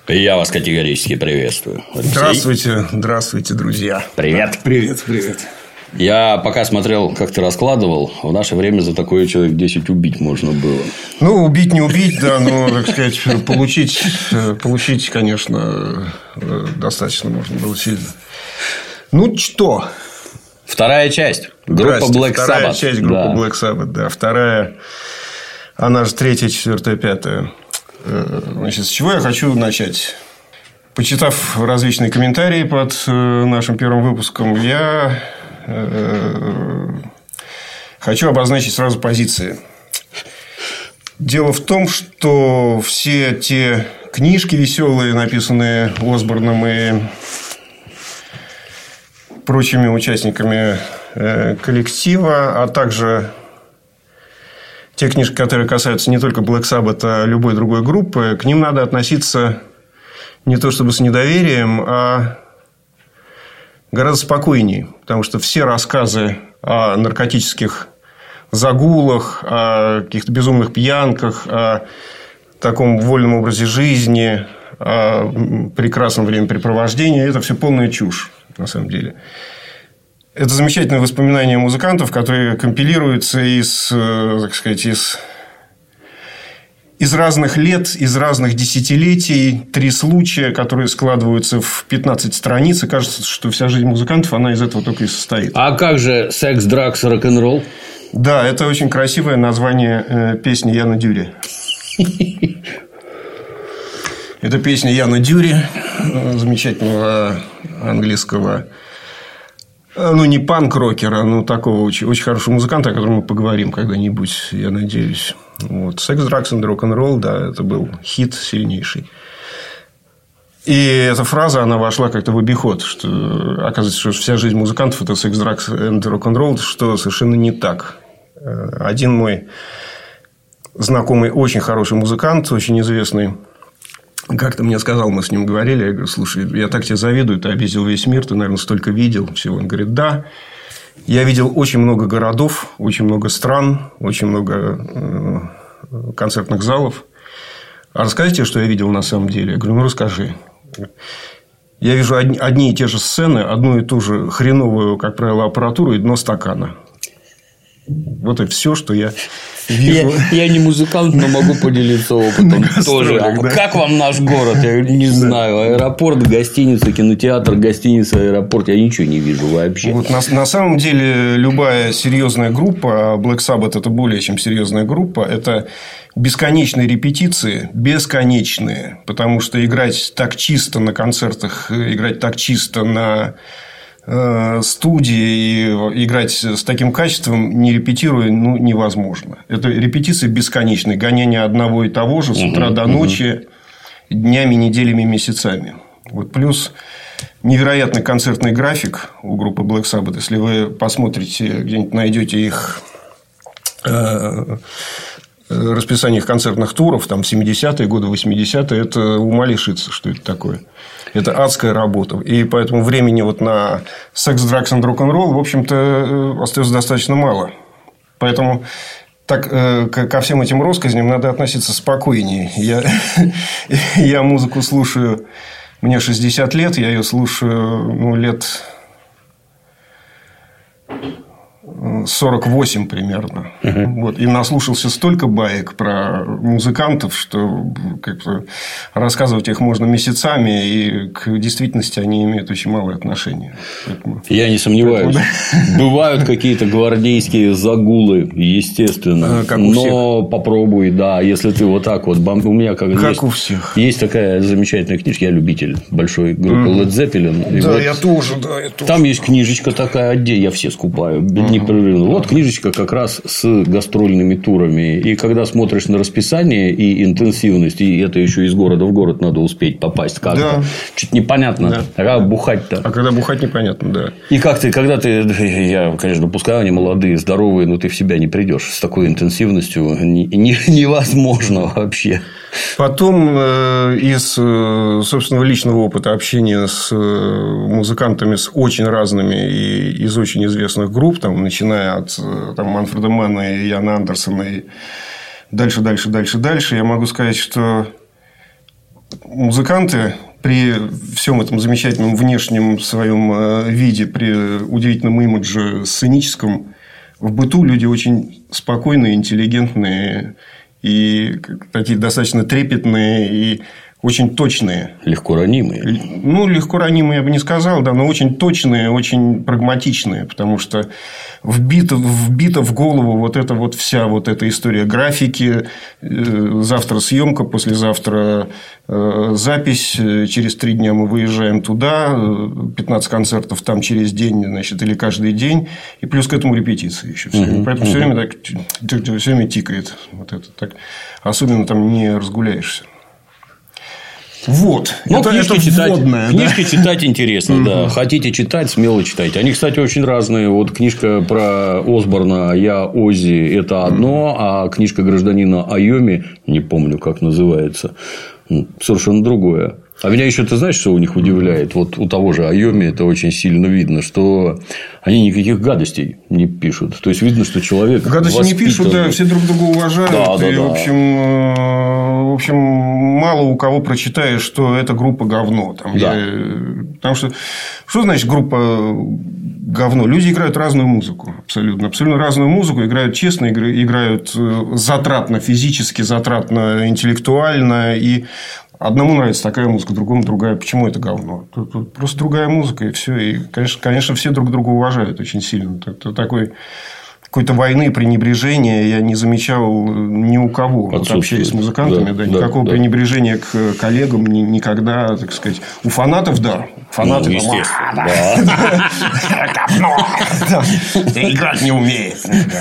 Я вас категорически приветствую. Здравствуйте, здравствуйте, друзья. Привет. Привет. Я пока смотрел, как ты раскладывал, в наше время за такое человек 10 убить можно было. Ну, убить не убить, да, но, так сказать, получить, конечно, достаточно можно было сильно. Ну, что? Вторая часть. Группа Black Sabbath. Вторая часть группы Black Sabbath, да. Вторая, она же третья, четвертая, пятая. Значит, с чего я хочу начать? Почитав различные комментарии под нашим первым выпуском, я хочу обозначить сразу позиции. Дело в том, что все те книжки веселые, написанные Осборном и прочими участниками коллектива, а также те книжки, которые касаются не только Black Sabbath, а любой другой группы, к ним надо относиться не то чтобы с недоверием, а гораздо спокойнее. Потому что все рассказы о наркотических загулах, о каких-то безумных пьянках, о таком вольном образе жизни, о прекрасном времяпрепровождении – это все полная чушь, на самом деле. Это замечательные воспоминания музыкантов, которые компилируются из разных лет, из разных десятилетий. 3 случая, которые складываются в 15 страниц. И кажется, что вся жизнь музыкантов, она из этого только и состоит. А как же секс, дракс, рок-н-ролл? Да, это очень красивое название песни Яна Дюри. Это песня Яна Дюри, замечательного английского, ну, не панк-рокера, но такого очень, очень хорошего музыканта, о котором мы поговорим когда-нибудь, я надеюсь. Вот. «Секс, дракс и рок-н-ролл», да, это был хит сильнейший. И эта фраза, она вошла как-то в обиход, что оказывается, что вся жизнь музыкантов – это секс, дракс и рок-н-ролл, что совершенно не так. Один мой знакомый, очень хороший музыкант, очень известный, как-то мне сказал, мы с ним говорили, я говорю: слушай, я так тебе завидую, ты объездил весь мир, ты, наверное, столько видел всего. Он говорит: да, я видел очень много городов, очень много стран, очень много концертных залов. А расскажите, что я видел на самом деле? Я говорю: ну, расскажи. Я вижу одни и те же сцены, одну и ту же хреновую, как правило, аппаратуру и дно стакана. Вот и все, что я вижу. Я не музыкант, но могу поделиться опытом тоже. Да. Как вам наш город? Я не знаю. Аэропорт, гостиница, кинотеатр, гостиница, аэропорт. Я ничего не вижу вообще. Вот на самом деле любая серьезная группа, Black Sabbath – это более чем серьезная группа, это бесконечные репетиции, бесконечные. Потому что играть так чисто на концертах, играть так чисто на студии и играть с таким качеством, не репетируя, ну, невозможно. Это репетиции бесконечные, гонение одного и того же с утра до ночи, днями, неделями, месяцами. Вот. Плюс невероятный концертный график у группы Black Sabbath. Если вы посмотрите, где-нибудь найдете их расписание их концертных туров, там 70-е годы, 80-е, это ума лишиться, что это такое. Это адская работа. И поэтому времени вот на секс, дракс и рок-н-ролл, в общем-то, остается достаточно мало. Поэтому так, ко всем этим россказням надо относиться спокойнее. Я музыку слушаю, мне 60 лет, я ее слушаю лет 48 примерно. Вот. И наслушался столько баек про музыкантов, что как-то рассказывать их можно месяцами, и к действительности они имеют очень малое отношение. Поэтому... Я не сомневаюсь. Бывают какие-то гвардейские загулы, естественно. Как у всех. Но попробуй, да, если ты вот так вот... У меня как у всех. Есть такая замечательная книжка, я любитель большой группы Led Zeppelin. Да, вот я тоже. Там есть книжечка такая отдельная, я все скупаю непрерывно. Вот книжечка как раз с гастрольными турами. И когда смотришь на расписание и интенсивность, и это еще из города в город надо успеть попасть как-то. Да. Чуть непонятно. Да. А как бухать-то? А когда бухать, непонятно, да. И как ты, когда ты... Я, конечно, пускай они молодые, здоровые, но ты в себя не придешь. С такой интенсивностью невозможно вообще. Потом из собственного личного опыта общения с музыкантами с очень разными и из очень известных групп, там, начиная от Манфреда Манна и Яна Андерсона и дальше, я могу сказать, что музыканты при всем этом замечательном внешнем своем виде, при удивительном имидже сценическом, в быту люди очень спокойные, интеллигентные и такие достаточно трепетные и очень точные. Легко ранимые. Ну, легко ранимые я бы не сказал, да, но очень точные, очень прагматичные, потому что вбита в голову вот эта вот вся вот эта история графики, завтра съемка, послезавтра запись, через 3 дня мы выезжаем туда, 15 концертов там через день, значит, или каждый день, и плюс к этому репетиции еще все время. Поэтому все время так все время тикает. Вот это так. Особенно там не разгуляешься. Вот. Ну, книжки читать интересно, да. Хотите читать, смело читайте. Они, кстати, очень разные. Вот книжка про Осборна «Я Оззи» – это одно, а книжка гражданина Айоми, не помню, как называется, совершенно другое. А меня еще, ты знаешь, что у них удивляет? Вот у того же Айоми это очень сильно видно, что они никаких гадостей не пишут. То есть видно, что человек гадости не пишут, да, все друг друга уважают. Да, и, да. В общем, мало у кого прочитаешь, что эта группа говно. Там, да. Потому что значит группа говно? Люди играют разную музыку. Абсолютно разную музыку. Играют честно, играют затратно физически, затратно интеллектуально. И одному нравится такая музыка, другому другая. Почему это говно? Тут просто другая музыка, и все. И, конечно, все друг друга уважают очень сильно. Такой какой-то войны, пренебрежения я не замечал ни у кого. Вот, общаясь с музыкантами, да, никакого пренебрежения к коллегам никогда, так сказать. У фанатов, да. Фанаты, естественно. Говно. Играть не умеет.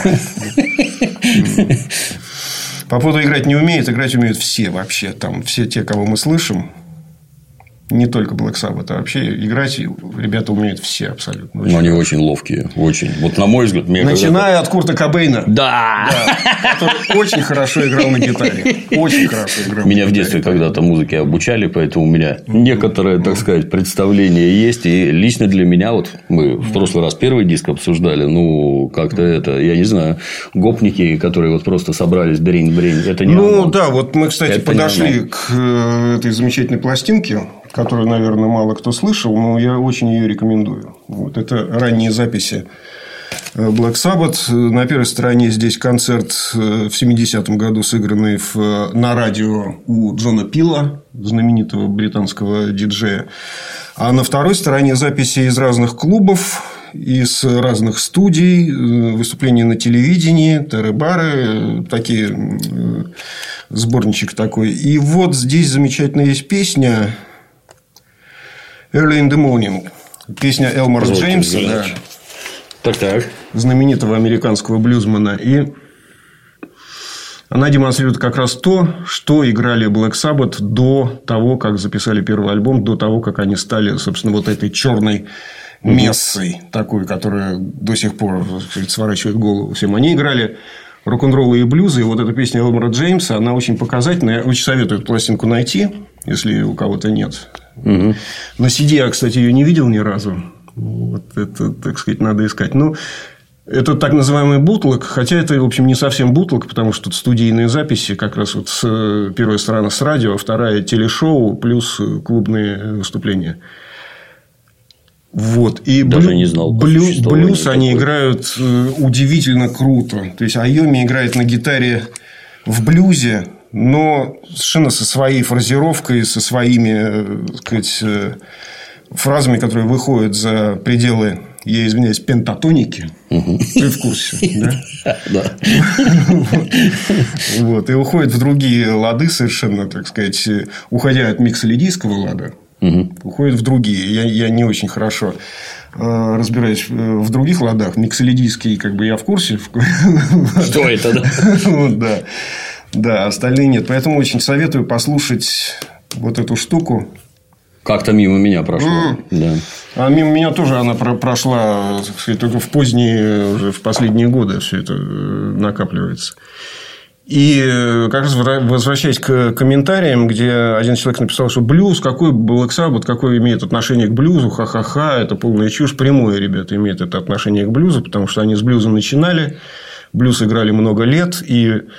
По поводу играть не умеет, играть умеют все вообще. Там все те, кого мы слышим. Не только Black Sabbath, а вообще играть ребята умеют все абсолютно. Но они очень ловкие. Очень. Вот на мой взгляд. Начиная от Курта Кобейна. Да. Который очень хорошо играл на гитаре. Очень хорошо играл. Меня в детстве когда-то музыке обучали, поэтому у меня некоторое, так сказать, представление есть. И лично для меня, вот мы в прошлый раз первый диск обсуждали, ну, как-то это, я не знаю, гопники, которые вот просто собрались брень-брень, это не Ну, да, вот мы, кстати, подошли к этой замечательной пластинке, которую, наверное, мало кто слышал, но я очень ее рекомендую. Вот это ранние записи Black Sabbath. На первой стороне здесь концерт в 70-м году, сыгранный на радио у Джона Пила, знаменитого британского диджея. А на второй стороне записи из разных клубов, из разных студий, выступления на телевидении, тары-бары, такие, сборничек такой. И вот здесь замечательная есть песня Early in the Morning. Песня Элмора Джеймса, да, так. знаменитого американского блюзмена. И она демонстрирует как раз то, что играли Black Sabbath до того, как записали первый альбом, до того, как они стали, собственно, вот этой черной мессой такой, которая до сих пор, так сказать, сворачивает голову всем. Они играли рок-н-ролл и блюзы. И вот эта песня Элмора Джеймса, она очень показательная. Я очень советую эту пластинку найти, если у кого-то нет. На CD я, кстати, ее не видел ни разу. Вот это, так сказать, надо искать. Ну, это так называемый бутлег. Хотя это, в общем, не совсем бутлег, потому что тут студийные записи. Как раз вот первая сторона с радио, вторая телешоу, плюс клубные выступления. Вот. И даже не знал, блюз они играют удивительно круто. То есть Айоми играет на гитаре в блюзе, но совершенно со своей фразировкой, со своими, так сказать, фразами, которые выходят за пределы, я извиняюсь, пентатоники. Ты в курсе, да? Да. Вот. И уходят в другие лады совершенно, так сказать, уходя от миксолидийского лада. Уходят в другие. Я не очень хорошо разбираюсь в других ладах. Миксолидийский, как бы, я в курсе. Что это, да? Да. Да, остальные нет. Поэтому очень советую послушать вот эту штуку. Как-то мимо меня прошла. Да. А мимо меня тоже она прошла, так сказать, только в поздние, уже в последние годы все это накапливается. И как раз возвращаясь к комментариям, где один человек написал, что блюз, какой Black Sabbath, какое имеет отношение к блюзу, ха-ха-ха, это полная чушь. Прямое, ребята, имеет это отношение к блюзу, потому что они с блюзом начинали, блюз играли много лет, и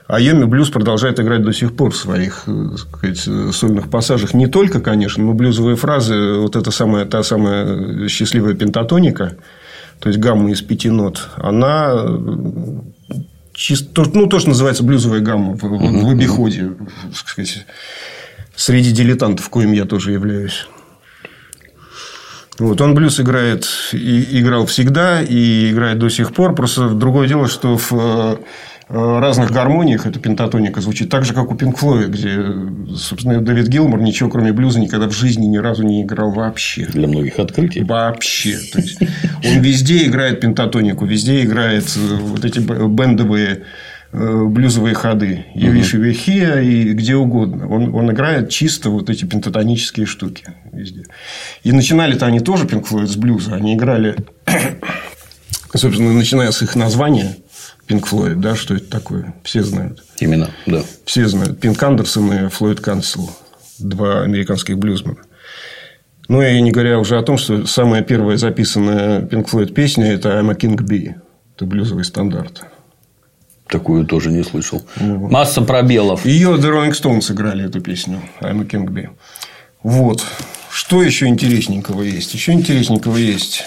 А Айоми блюз продолжает играть до сих пор в своих, так сказать, сольных пассажах. Не только, конечно, но блюзовые фразы, вот эта та самая счастливая пентатоника, то есть гамма из 5 нот, она чисто, то, что называется блюзовая гамма в обиходе, так сказать, среди дилетантов, коим я тоже являюсь. Вот, он блюз играет, играл всегда и играет до сих пор. Просто другое дело, что в разных гармониях эта пентатоника звучит так же, как у Pink Floyd, где, собственно, Дэвид Гилмор ничего, кроме блюза, никогда в жизни ни разу не играл вообще. Для многих открытий. Вообще. То есть, он везде играет пентатонику, везде играет вот эти бендовые блюзовые ходы. И виши-вихия, и где угодно. Он играет чисто вот эти пентатонические штуки везде. И начинали-то они тоже Pink Floyd с блюза. Они играли, собственно, начиная с их названия Pink Floyd, да, что это такое? Все знают. Именно, да. Все знают. Пинк Андерсон и Флойд Кансел. 2 американских блюзмена. Ну, и не говоря уже о том, что самая первая записанная Pink Floyd песня – это I'm a King Bee. Это блюзовый стандарт. Такую тоже не слышал. Масса пробелов. Ее The Rolling Stones играли, эту песню I'm a King Bee. Вот. Что еще интересненького есть? Еще интересненького есть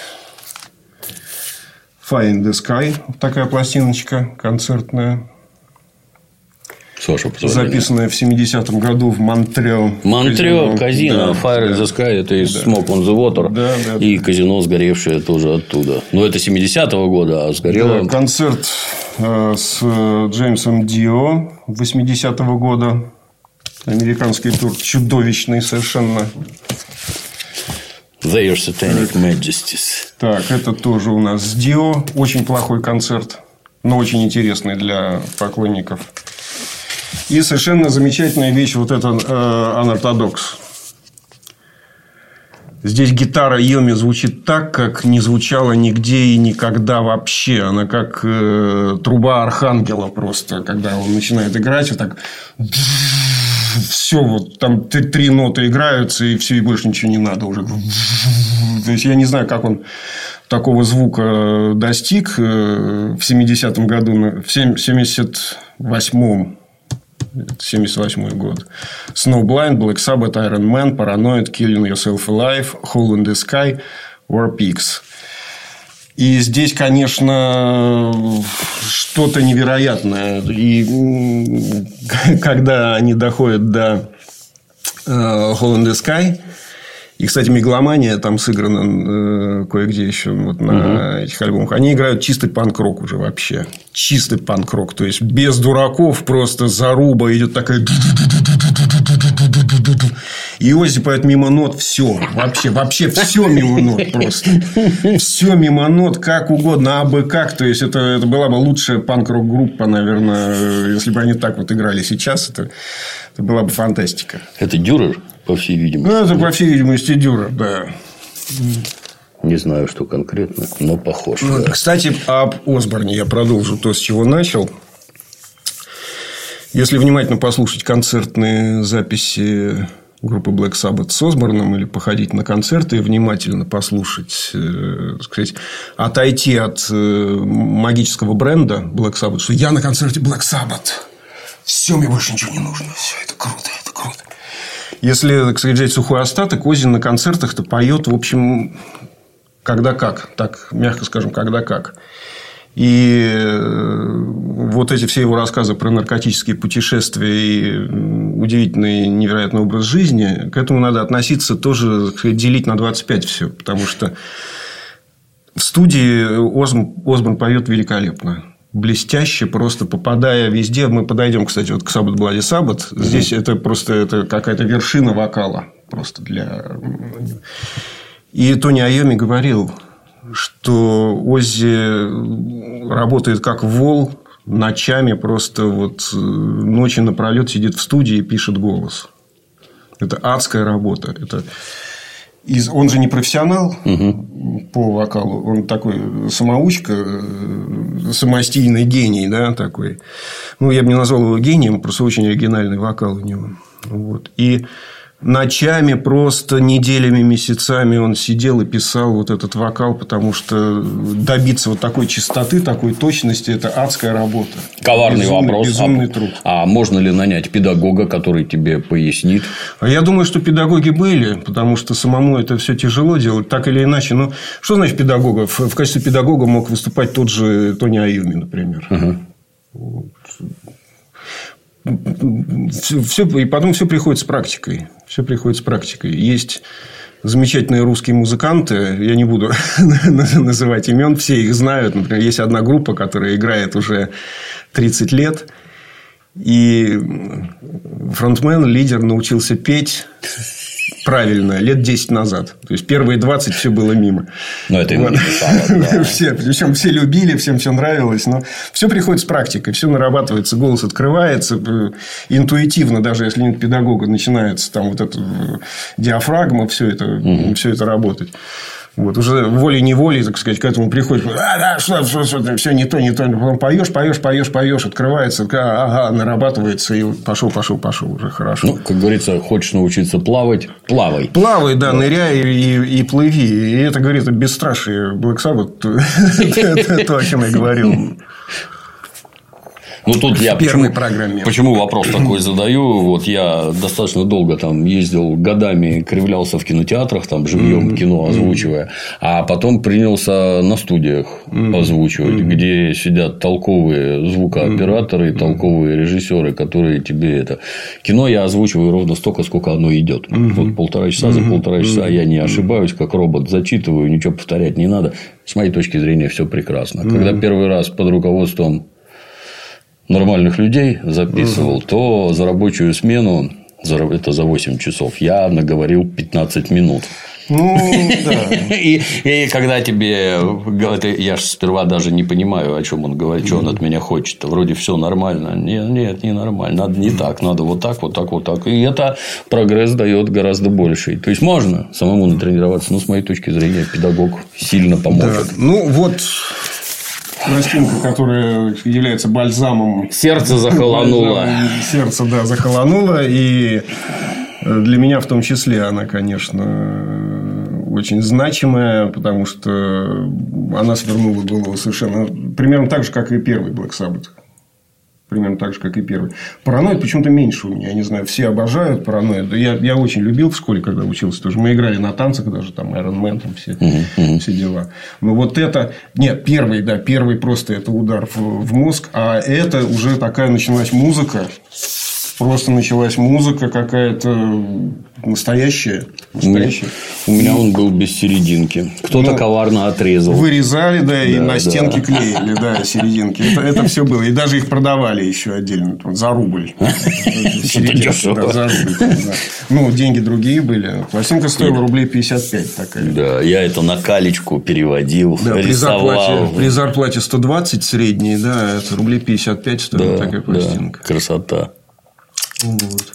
Fire in the Sky. Такая пластиночка концертная. Саша, записанная в 70-м году в Монтрео. Казино. Да, Fire in the Sky. Это из Smoke on the Water. Да, и казино, сгоревшее тоже оттуда. Но это 70-го года, а сгорело... Да, концерт с Джеймсом Дио 80-го года. Американский тур. Чудовищный совершенно. Their Satanic Majesties. Так, это тоже у нас с Дио. Очень плохой концерт, но очень интересный для поклонников. И совершенно замечательная вещь, вот это Unorthodox. Здесь гитара Йоми звучит так, как не звучала нигде и никогда вообще. Она как труба архангела просто, когда он начинает играть, вот так... Все, вот там 3 ноты играются, и все, и больше ничего не надо уже. То есть, я не знаю, как он такого звука достиг в 70-м году, в 78-м. 78-й год. Snowblind, Black Sabbath, Iron Man, Paranoid, Killing Yourself Alive, Hole in the Sky, War Pigs. И здесь, конечно, что-то невероятное. И когда они доходят до Hole in the Sky, и, кстати, Мегаломания там сыграна кое-где еще вот на этих альбомах, они играют чистый панк-рок уже вообще. Чистый панк-рок. То есть, без дураков, просто заруба идет такая... И Оззи поет мимо нот все. Вообще все мимо нот просто. Все мимо нот, как угодно, абы как. То есть, это была бы лучшая панк-рок группа, наверное, если бы они так вот играли сейчас. Это была бы фантастика. Это Дюрер, по всей видимости. Ну, это, по всей видимости, Дюрер, да. Не знаю, что конкретно, но похож. Ну, да. Кстати, об Осборне я продолжу то, с чего начал. Если внимательно послушать концертные записи группы Black Sabbath с Осборном или походить на концерты и внимательно послушать, так сказать, отойти от магического бренда Black Sabbath, что я на концерте Black Sabbath, все, мне больше ничего не нужно, все, это круто, это круто. Если, так сказать, взять сухой остаток, Оззи на концертах-то поет, в общем, когда как, так мягко скажем, когда как. И вот эти все его рассказы про наркотические путешествия и удивительный, невероятный образ жизни, к этому надо относиться тоже, так сказать, делить на 25 все. Потому что в студии Осборн поет великолепно. Блестяще, просто попадая везде. Мы подойдем, кстати, вот к Sabbath Bloody Sabbath. Здесь это просто какая-то вершина вокала. Просто для... И Тони Айоми говорил, что Оззи работает как вол, ночами просто вот ночи напролет сидит в студии и пишет голос. Это адская работа. Он же не профессионал по вокалу, он такой самоучка, самостийный гений, да, такой. Ну, я бы не назвал его гением, просто очень оригинальный вокал у него. Вот. И Ночами, просто неделями, месяцами он сидел и писал вот этот вокал, потому что добиться вот такой чистоты, такой точности – это адская работа. Коварный вопрос. Безумный труд. А можно ли нанять педагога, который тебе пояснит? Я думаю, что педагоги были, потому что самому это все тяжело делать, так или иначе. Но что значит педагога? В качестве педагога мог выступать тот же Тони Айюми, например. Все, и потом все приходит с практикой. Все приходит с практикой. Есть замечательные русские музыканты. Я не буду называть имен. Все их знают. Например, есть одна группа, которая играет уже 30 лет. И фронтмен, лидер научился петь правильно лет 10 назад. То есть, первые 20 все было мимо. Но это ему не мешало. Да. Причем все любили, всем все нравилось. Но все приходит с практикой. Все нарабатывается, голос открывается. Интуитивно, даже если нет педагога, начинается там вот эта диафрагма, все это работать. Вот, уже волей-неволей, так сказать, к этому приходит. Что, все не то. Потом поешь, открывается, нарабатывается, и пошел, уже хорошо. Ну, как говорится, хочешь научиться плавать – плавай. Плавай, да, ныряй и плыви. И это, говорит, о бесстрашии Black Sabbath. То, о чем я говорил. Ну, тут я программе. Почему вопрос такой задаю? Вот я достаточно долго там ездил, годами кривлялся в кинотеатрах, там живьем кино озвучивая, а потом принялся на студиях озвучивать, где сидят толковые звукооператоры, толковые режиссеры, которые тебе это кино я озвучиваю ровно столько, сколько оно идет. Вот полтора часа, за полтора часа я не ошибаюсь, как робот зачитываю, ничего повторять не надо. С моей точки зрения, все прекрасно. Когда первый раз под руководством нормальных людей записывал, то за рабочую смену, это за 8 часов, я наговорил 15 минут. Ну, да. И когда тебе говорят, я же сперва даже не понимаю, о чем он говорит, что он от меня хочет. Вроде все нормально. Нет, не нормально. Надо не так, надо вот так. И это прогресс дает гораздо больший. То есть можно самому натренироваться, но с моей точки зрения педагог сильно поможет. Да. Ну, вот пластинка, которая является бальзамом. Сердце захолонуло. Сердце, да, захолонуло. И для меня в том числе она, конечно, очень значимая, потому что она свернула голову совершенно. Примерно так же, как и первый Black Sabbath. Примерно так же, как и первый. Параноид почему-то меньше у меня. Я не знаю, все обожают Параноид. Я очень любил в школе, когда учился тоже. Мы играли на танцах даже, там, Iron Man, там все дела. Но вот это... Нет, первый просто это удар в мозг. А это уже такая началась музыка. Просто началась музыка какая-то настоящая. У меня он был без серединки. Кто-то коварно отрезал. Вырезали, да, и на стенки клеили, да, серединки. Это все было. И даже их продавали еще отдельно. За рубль. Дешево. За рубль. Ну, деньги другие были. Пластинка стоила рублей 55 такая. Да, я это на калечку переводил, рисовал. При зарплате 120 средней, да, это рублей 55 стоила такая пластинка. Красота. Вот.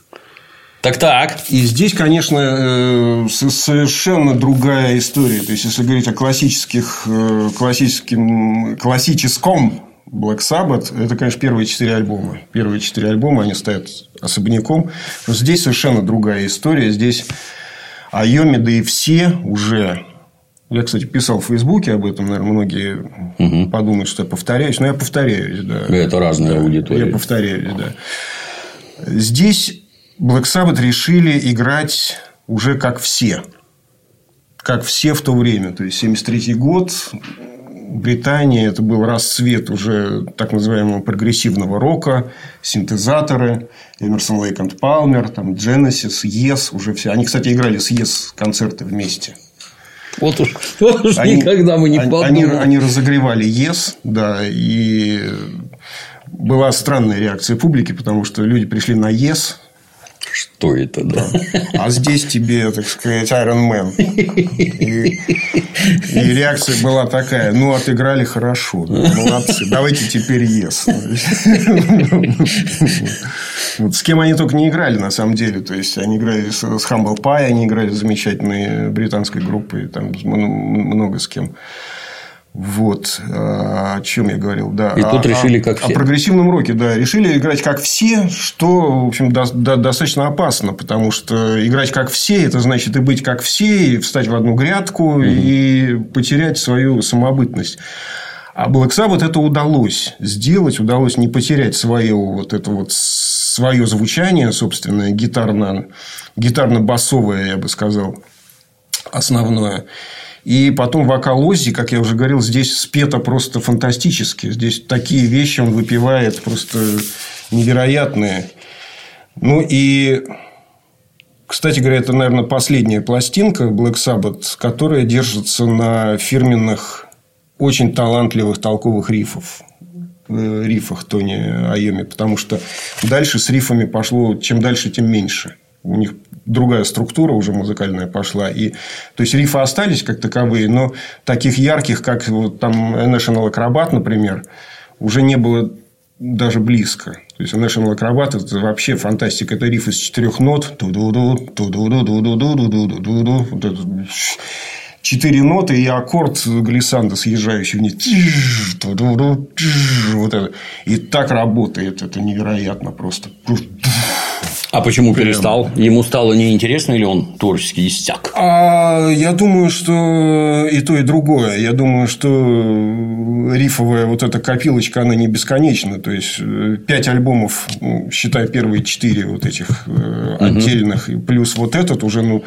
Так. И здесь, конечно, совершенно другая история. То есть, если говорить о классическом Black Sabbath, это, конечно, первые 4 альбома. Первые 4 альбома, они стоят особняком. Но здесь совершенно другая история. Здесь Айоми, да и все уже... Я, кстати, писал в Фейсбуке об этом. Наверное, многие подумают, что я повторяюсь. Но я повторяюсь, да. Это разная аудитория. Я повторяюсь, да. Здесь Black Sabbath решили играть уже как все. Как все в то время. То есть, 1973 год. Британия. Это был расцвет уже так называемого прогрессивного рока. Синтезаторы. Эмерсон, Лейк энд Палмер. Там Genesis, Yes. Уже все. Они, кстати, играли с Yes концерты вместе. Вот уж никогда мы не подумали. Они разогревали Yes. Да. И... была странная реакция публики, потому что люди пришли на Yes. Что это, да? А здесь тебе, так сказать, Iron Man. И реакция была такая: ну, отыграли хорошо, молодцы, давайте теперь Yes. Вот. С кем они только не играли, на самом деле. То есть, они играли с Humble Pie, они играли с замечательной британской группой, там много с кем. Вот. О чем я говорил? Да. И тут решили, как все. О прогрессивном роке, да. Решили играть как все, что, в общем, достаточно опасно. Потому что играть как все, это значит и быть как все, и встать в одну грядку, и потерять свою самобытность. А Black Sabbath это удалось сделать. Удалось не потерять свое звучание собственное, гитарно-басовое, я бы сказал, основное. И потом вокал Оззи, как я уже говорил, здесь спето просто фантастически. Здесь такие вещи он выпивает просто невероятные. Ну, и, кстати говоря, это, наверное, последняя пластинка Black Sabbath, которая держится на фирменных, очень талантливых, толковых рифах Тони Айоми. Потому что дальше с рифами пошло, чем дальше, тем меньше. У них другая структура уже музыкальная пошла. То есть, рифы остались как таковые, но таких ярких, как вот там National Acrobat, например, уже не было даже близко. То есть, National Acrobat – это вообще фантастика. Это риф из 4 нот. 4 ноты и аккорд глиссанда, съезжающий вниз. Вот это. И так работает. Это невероятно просто. А почему перестал? Ему стало неинтересно или он творчески иссяк? Я думаю, что и то, и другое. Я думаю, что рифовая вот эта копилочка, она не бесконечна. То есть, 5 альбомов, считай, первые 4 вот этих отдельных, плюс вот этот уже,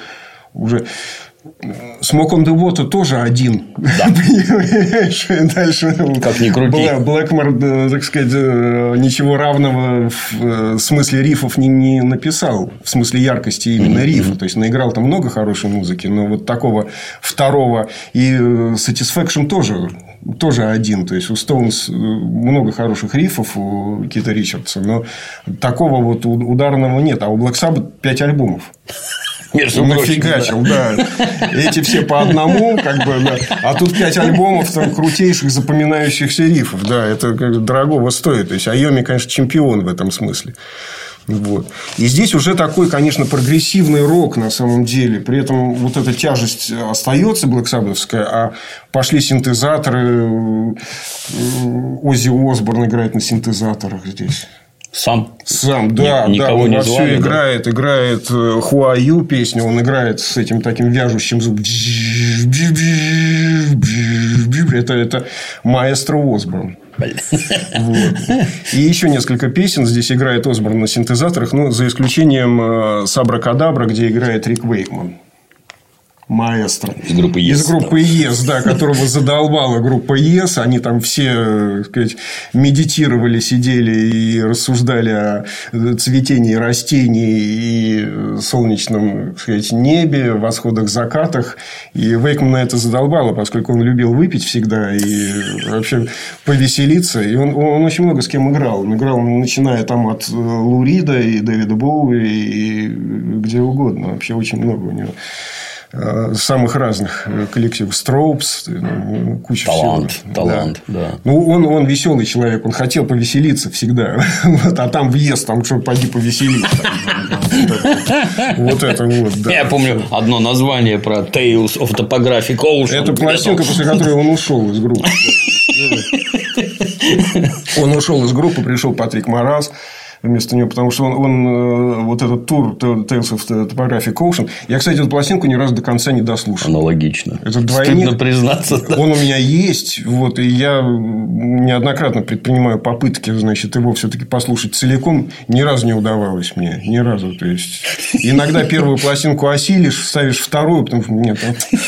Smoke on the Water тоже один. Да. Дальше, как ни крути. Блэкмор, так сказать, ничего равного в смысле рифов не написал. В смысле яркости именно рифа. То есть, наиграл там много хорошей музыки. Но вот такого второго. И Satisfaction тоже один. То есть, у Stones много хороших рифов, у Кита Ричардса. Но такого вот ударного нет. А у Black Sabbath 5 альбомов. Нафигачил, да. Эти все по одному, как бы, да. А тут 5 альбомов там, крутейших, запоминающихся рифов. Да, это дорогого стоит. То есть, Айоми, конечно, чемпион в этом смысле. Вот. И здесь уже такой, конечно, прогрессивный рок на самом деле. При этом вот эта тяжесть остается блэксаббатовская, а пошли синтезаторы. Оззи Осборн играет на синтезаторах здесь. Сам, да. Никого Он не звали, играет Who Are You песню. Он играет с этим таким вяжущим звуком. Это маэстро Осборн. Вот. И еще несколько песен здесь играет Осборн на синтезаторах, за исключением Сабра-Кадабра, где играет Рик Вейкман. Маэстро. Из группы Yes. Из группы Yes, да, которого задолбала группа Yes. Они там все, так сказать, медитировали, сидели и рассуждали о цветении растений и солнечном, так сказать, небе, восходах, закатах. И Вейкмана это задолбало, поскольку он любил выпить всегда и вообще повеселиться. И он очень много с кем играл. Он играл, начиная там от Лу Рида и Дэвида Боуи и где угодно. Вообще очень много у него. Самых разных коллективов. Строупс, куча талант, всего. Талант, да. Он веселый человек, он хотел повеселиться всегда. А там въезд, там что, пойди повеселиться. Вот это вот, да. Я помню одно название про Tales of Topographic Ocean. Это пластинка, после которой он ушел из группы. Он ушел из группы, пришел Патрик Мораз вместо него, потому что он вот этот тур Tales of Topographic Ocean. Я, кстати, эту пластинку ни разу до конца не дослушал. Аналогично. Это двойник. Стыдно признаться. Да. Он у меня есть. Вот, и я неоднократно предпринимаю попытки, значит, его все-таки послушать целиком. Ни разу не удавалось мне. Ни разу. То есть, иногда первую пластинку осилишь, ставишь вторую, потому что нет.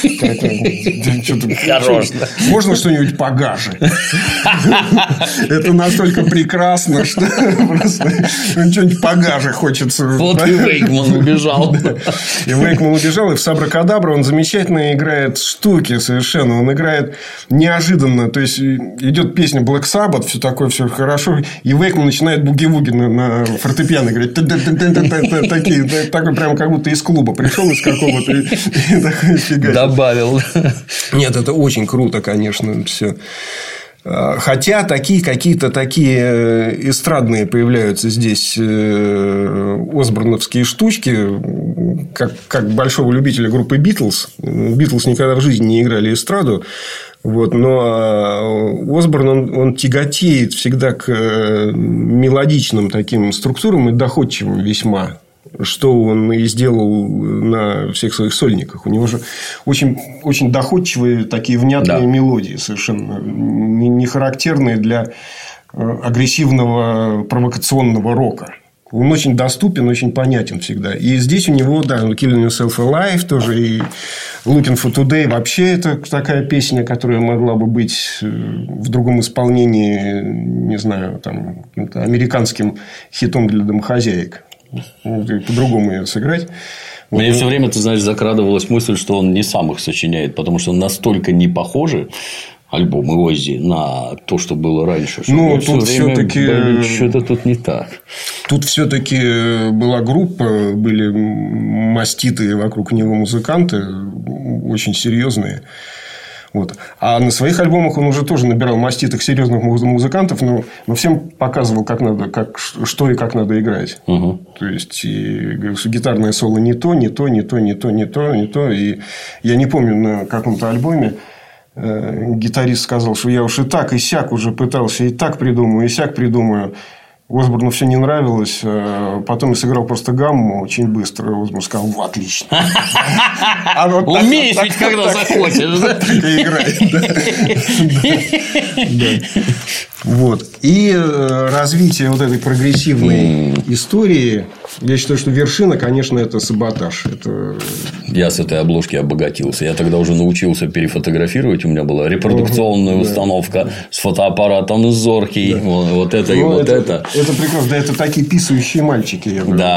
Можно что-нибудь погаже? Это настолько прекрасно, что просто что-нибудь погаже хочется. Вот и Вейкман убежал. И Вейкман убежал. И в Сабра-Кадабра он замечательно играет штуки совершенно. Он играет неожиданно. То есть, идет песня Black Sabbath, все такое, все хорошо. И Вейкман начинает буги-вуги на фортепиано играть. Такой прям как будто из клуба пришел из какого-то. И такой фига. Добавил. Нет, это очень круто, конечно, все. Хотя какие-то такие эстрадные появляются здесь осборновские штучки, как большого любителя группы Битлз. Битлз никогда в жизни не играли эстраду. Вот, но Осборн, он тяготеет всегда к мелодичным таким структурам и доходчивым весьма. Что он и сделал на всех своих сольниках. У него же очень, очень доходчивые такие внятные мелодии, совершенно не характерные для агрессивного провокационного рока. Он очень доступен, очень понятен всегда. И здесь у него, Killing Yourself Alive тоже, и Looking for Today. Вообще, это такая песня, которая могла бы быть в другом исполнении, не знаю, там, каким-то американским хитом для домохозяек. По-другому ее сыграть. Мне все время, ты знаешь, закрадывалась мысль, что он не сам их сочиняет, потому что настолько не похожи альбомы Оззи на то, что было раньше. Ну, тут все-таки что-то тут не так. Тут все-таки была группа, были маститые вокруг него музыканты, очень серьезные. Вот. А на своих альбомах он уже тоже набирал маститых серьезных музыкантов, но всем показывал, что и как надо играть. Угу. То есть, и гитарное соло не то. И я не помню, на каком-то альбоме гитарист сказал, что я уж и так, и сяк уже пытался, и так придумаю, и сяк придумаю. Осборну все не нравилось. Потом я сыграл просто гамму очень быстро. Осборн сказал, отлично. Умеешь ведь, когда захочешь. Вот. И развитие вот этой прогрессивной истории, я считаю, что вершина, конечно, это Саботаж. Я с этой обложки обогатился. Я тогда уже научился перефотографировать. У меня была репродукционная установка с фотоаппаратом зоркий. Вот это и вот это. Это прекрасно. Да, это такие писающие мальчики.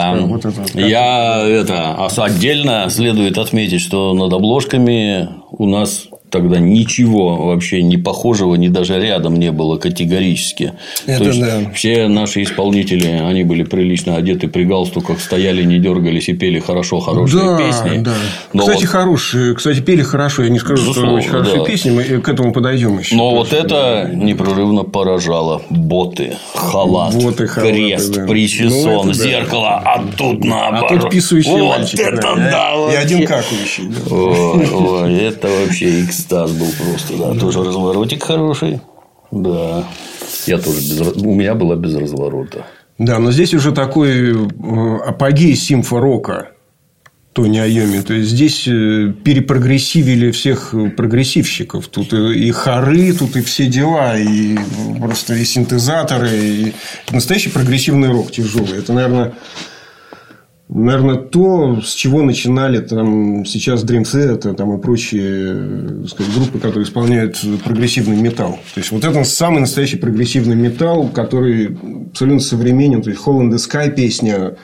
Отдельно следует отметить, что над обложками у нас тогда ничего вообще не похожего, ни даже рядом не было категорически. То есть, все наши исполнители, они были прилично одеты при галстуках, стояли, не дергались и пели хорошие песни. Да. Кстати, хорошие. Кстати, пели хорошо. Я не скажу, что очень хорошие песни. Мы к этому подойдем еще. Но вот это непрерывно поражало. Боты, халат, крест, причесон, зеркало, а тут наоборот. А тут писающий мальчик. И один какающий. Ой, это вообще экстаз был просто, тоже разворотик хороший. Да. Я тоже у меня была без разворота. Да, но здесь уже такой апогей симфо-рока Тони Айоми. То есть, здесь перепрогрессивили всех прогрессивщиков. Тут и хоры, тут и все дела, и просто и синтезаторы, и настоящий прогрессивный рок тяжелый. Это, наверное, то, с чего начинали там сейчас Dream Theater там, и прочие группы, которые исполняют прогрессивный металл. То есть, вот это самый настоящий прогрессивный металл, который абсолютно современен. То есть, Hole in the Sky песня,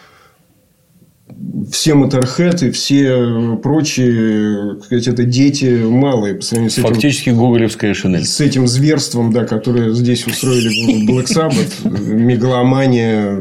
все Motorhead и все прочие, сказать, это дети малые по сравнению с этим. Фактически гоголевская шинель. С этим зверством, которое здесь устроили Black Sabbath, мегаломания.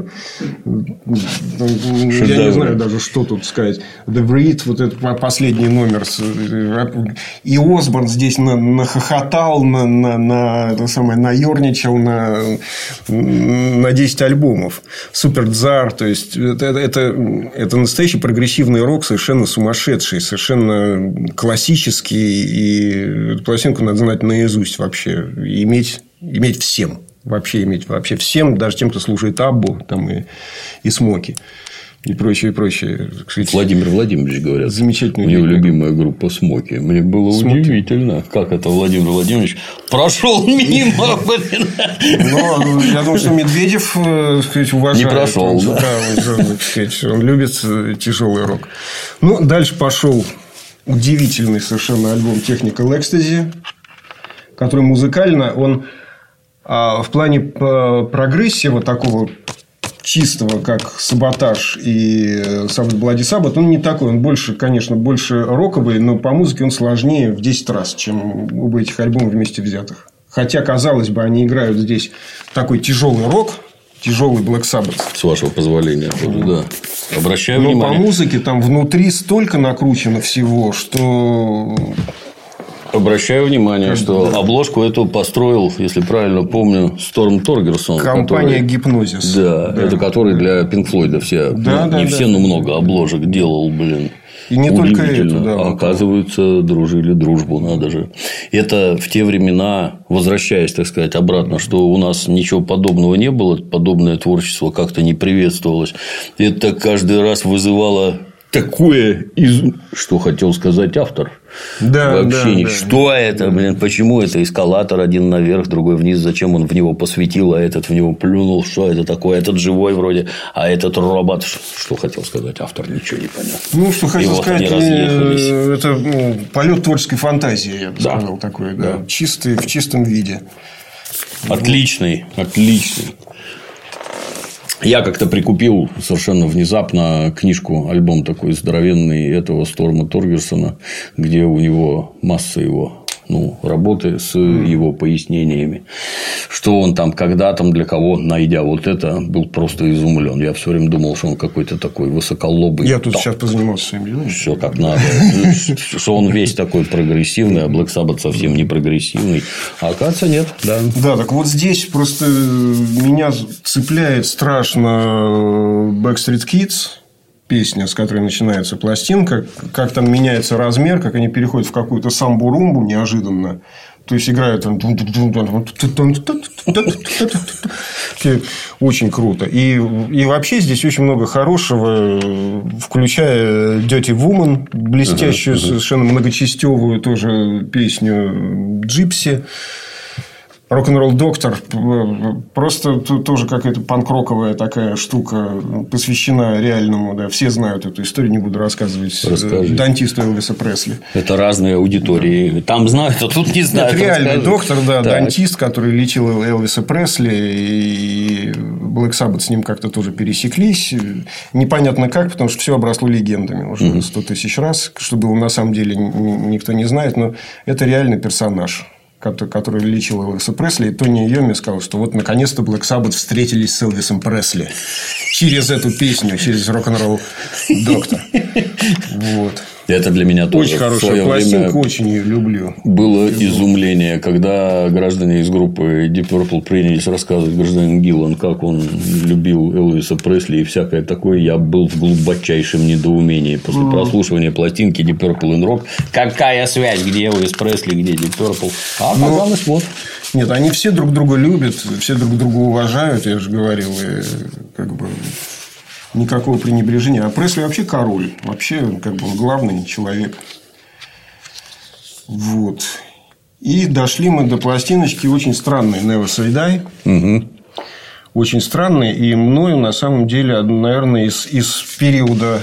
Я не знаю даже, что тут сказать. The Breed, вот этот последний номер. И Осборн здесь нахохотал, наерничал на 10 альбомов. Супер Дзар. То есть, это настоящий прогрессивный рок, совершенно сумасшедший, совершенно классический. И эту пластинку надо знать наизусть вообще. Иметь всем. Вообще иметь всем, даже тем, кто слушает Аббу там, и Смоки. И прочее. Кстати, Владимир Владимирович, говорят, замечательный. У него любимая группа Смоки. Мне было удивительно, как это Владимир Владимирович прошел мимо. Я думаю, что Медведев уважает. Не прошел. Он любит тяжелый рок. Дальше пошел удивительный совершенно альбом Technical Ecstasy, который музыкально, он в плане прогрессии вот такого чистого, как Саботаж и Bloody Sabbath, он не такой. Он больше роковый, но по музыке он сложнее в 10 раз, чем оба этих альбома вместе взятых. Хотя, казалось бы, они играют здесь такой тяжелый рок, тяжелый Black Sabbath. С вашего позволения, да. Обращаю внимание. Но по музыке там внутри столько накручено всего, что Обращаю внимание, что обложку эту построил, если правильно помню, Сторм Торгерсон. Компания «Гипнозис». Да, это который для Pink Floyd все. Не все, но много обложек делал, блин. И не только это, да. А оказывается, дружили дружбу, надо же. Это в те времена, возвращаясь, так сказать, обратно, что у нас ничего подобного не было, подобное творчество как-то не приветствовалось. Это каждый раз вызывало такое, что хотел сказать автор. Да, вообще да, что это, блин, почему это эскалатор один наверх, другой вниз, зачем он в него посветил, а этот в него плюнул, что это такое, этот живой вроде, а этот робот, что хотел сказать автор, ничего не понятно. Ну, что хотел сказать, это полет творческой фантазии, я бы сказал, такой, чистый, в чистом виде. Отличный. Я как-то прикупил совершенно внезапно книжку, альбом такой здоровенный этого Сторма Торгерсона, где у него масса его работы с его пояснениями, что он там, когда там, для кого, найдя вот это, был просто изумлен. Я все время думал, что он какой-то такой высоколобый. Я тут сейчас позанимался своим делом. Все как надо. Что он весь такой прогрессивный, а Black Sabbath совсем не прогрессивный. А оказывается, нет. Да, так вот здесь просто меня цепляет страшно Backstreet Kids. Песня, с которой начинается пластинка, как там меняется размер, как они переходят в какую-то самбу-румбу неожиданно. То есть играют там очень круто. И вообще здесь очень много хорошего, включая Dirty Woman, блестящую, совершенно многочастевую тоже песню Джипси. Рок-н-ролл доктор просто тоже какая-то панк-роковая такая штука, посвящена реальному, да, все знают эту историю, не буду рассказывать. Расскажи. Дантисту Элвиса Пресли. Это разные аудитории. Там знают, а тут не знают. Нет, реальный доктор, да, дантист, который лечил Элвиса Пресли, и Black Sabbath с ним как-то тоже пересеклись. Непонятно как, потому что все обросло легендами уже 100 тысяч раз, что было на самом деле никто не знает, но это реальный персонаж, который лечил Элвиса Пресли, и Тони Йоми сказал, что вот наконец-то Black Sabbath встретились с Элвисом Пресли через эту песню, через рок-н-ролл доктор. Вот. Это для меня тоже очень хорошая пластинка, очень ее люблю. Было изумление, когда граждане из группы Deep Purple принялись рассказывать гражданин Гиллан, как он любил Элвиса Пресли и всякое такое. Я был в глубочайшем недоумении после прослушивания пластинки Deep Purple in Rock. Какая связь, где Элвис Пресли, где Deep Purple? А оказалось, вот. Нет, они все друг друга любят, все друг друга уважают, я же говорил, и как бы никакого пренебрежения. А Пресли вообще король. Вообще, как бы, он главный человек. Вот. И дошли мы до пластиночки очень странной Never Say Die. Очень странной. И мною, на самом деле, наверное, из периода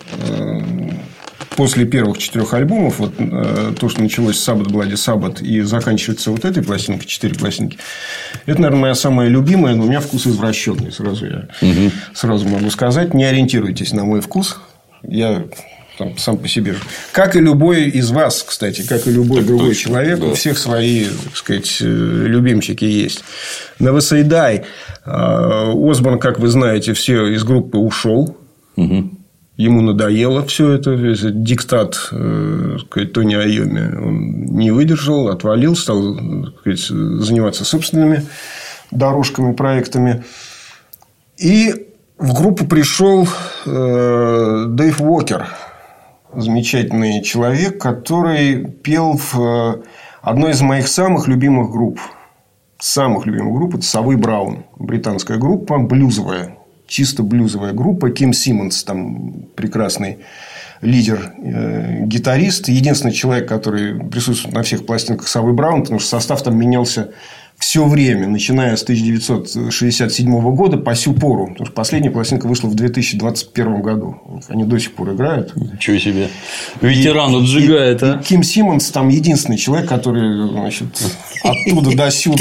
после первых 4 альбомов, вот то, что началось с Sabbath Bloody Sabbath и заканчивается вот этой пластинкой, 4 пластинки, это, наверное, моя самая любимая, но у меня вкус извращенный, сразу могу сказать. Не ориентируйтесь на мой вкус. Я там сам по себе же. Как и любой из вас, кстати, как и любой другой человек, у всех свои, так сказать, любимчики есть. Never Say Die. Осборн, как вы знаете, все из группы ушел. Ему надоело все это, диктат Тони Айоми. Он не выдержал, отвалил, стал, так сказать, заниматься собственными дорожками, проектами. И в группу пришел Дэйв Уокер, замечательный человек, который пел в одной из моих самых любимых групп. Самых любимых групп – это Savvy Brown, британская группа, блюзовая. Чисто блюзовая группа. Ким Симмонс, там прекрасный лидер, гитарист. Единственный человек, который присутствует на всех пластинках Savvy Brown, потому что состав там менялся все время, начиная с 1967 года по сю пору. Потому что последняя пластинка вышла в 2021 году. Они до сих пор играют. Ничего себе. Ветеран отжигает, а? Ким Симмонс там единственный человек, который, значит, оттуда до сюда.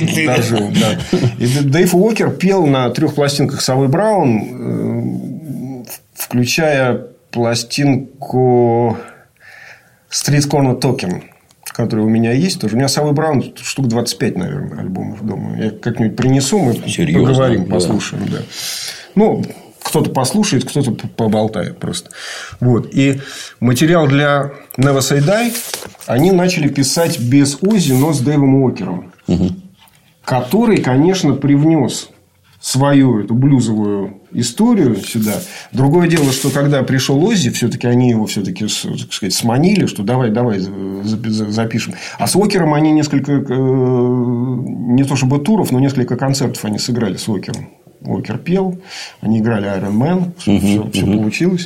И Дэйв Уокер пел на 3 пластинках Savvy Brown, включая пластинку Street Corner Talking, который у меня есть тоже. У меня Savvy Brown штук 25, наверное, альбомов дома. Я как-нибудь принесу, мы поговорим, послушаем. Да. Ну, кто-то послушает, кто-то поболтает просто. Вот. И материал для Never Say Die они начали писать без Оззи, но с Дэйвом Уокером. Который, конечно, привнес свою эту блюзовую историю сюда. Другое дело, что когда пришел Оззи, все-таки они его все-таки, так сказать, сманили, что давай запишем. А с Уокером они несколько, не то чтобы туров, но несколько концертов они сыграли с Уокером. Уокер пел, они играли Iron Man, все получилось.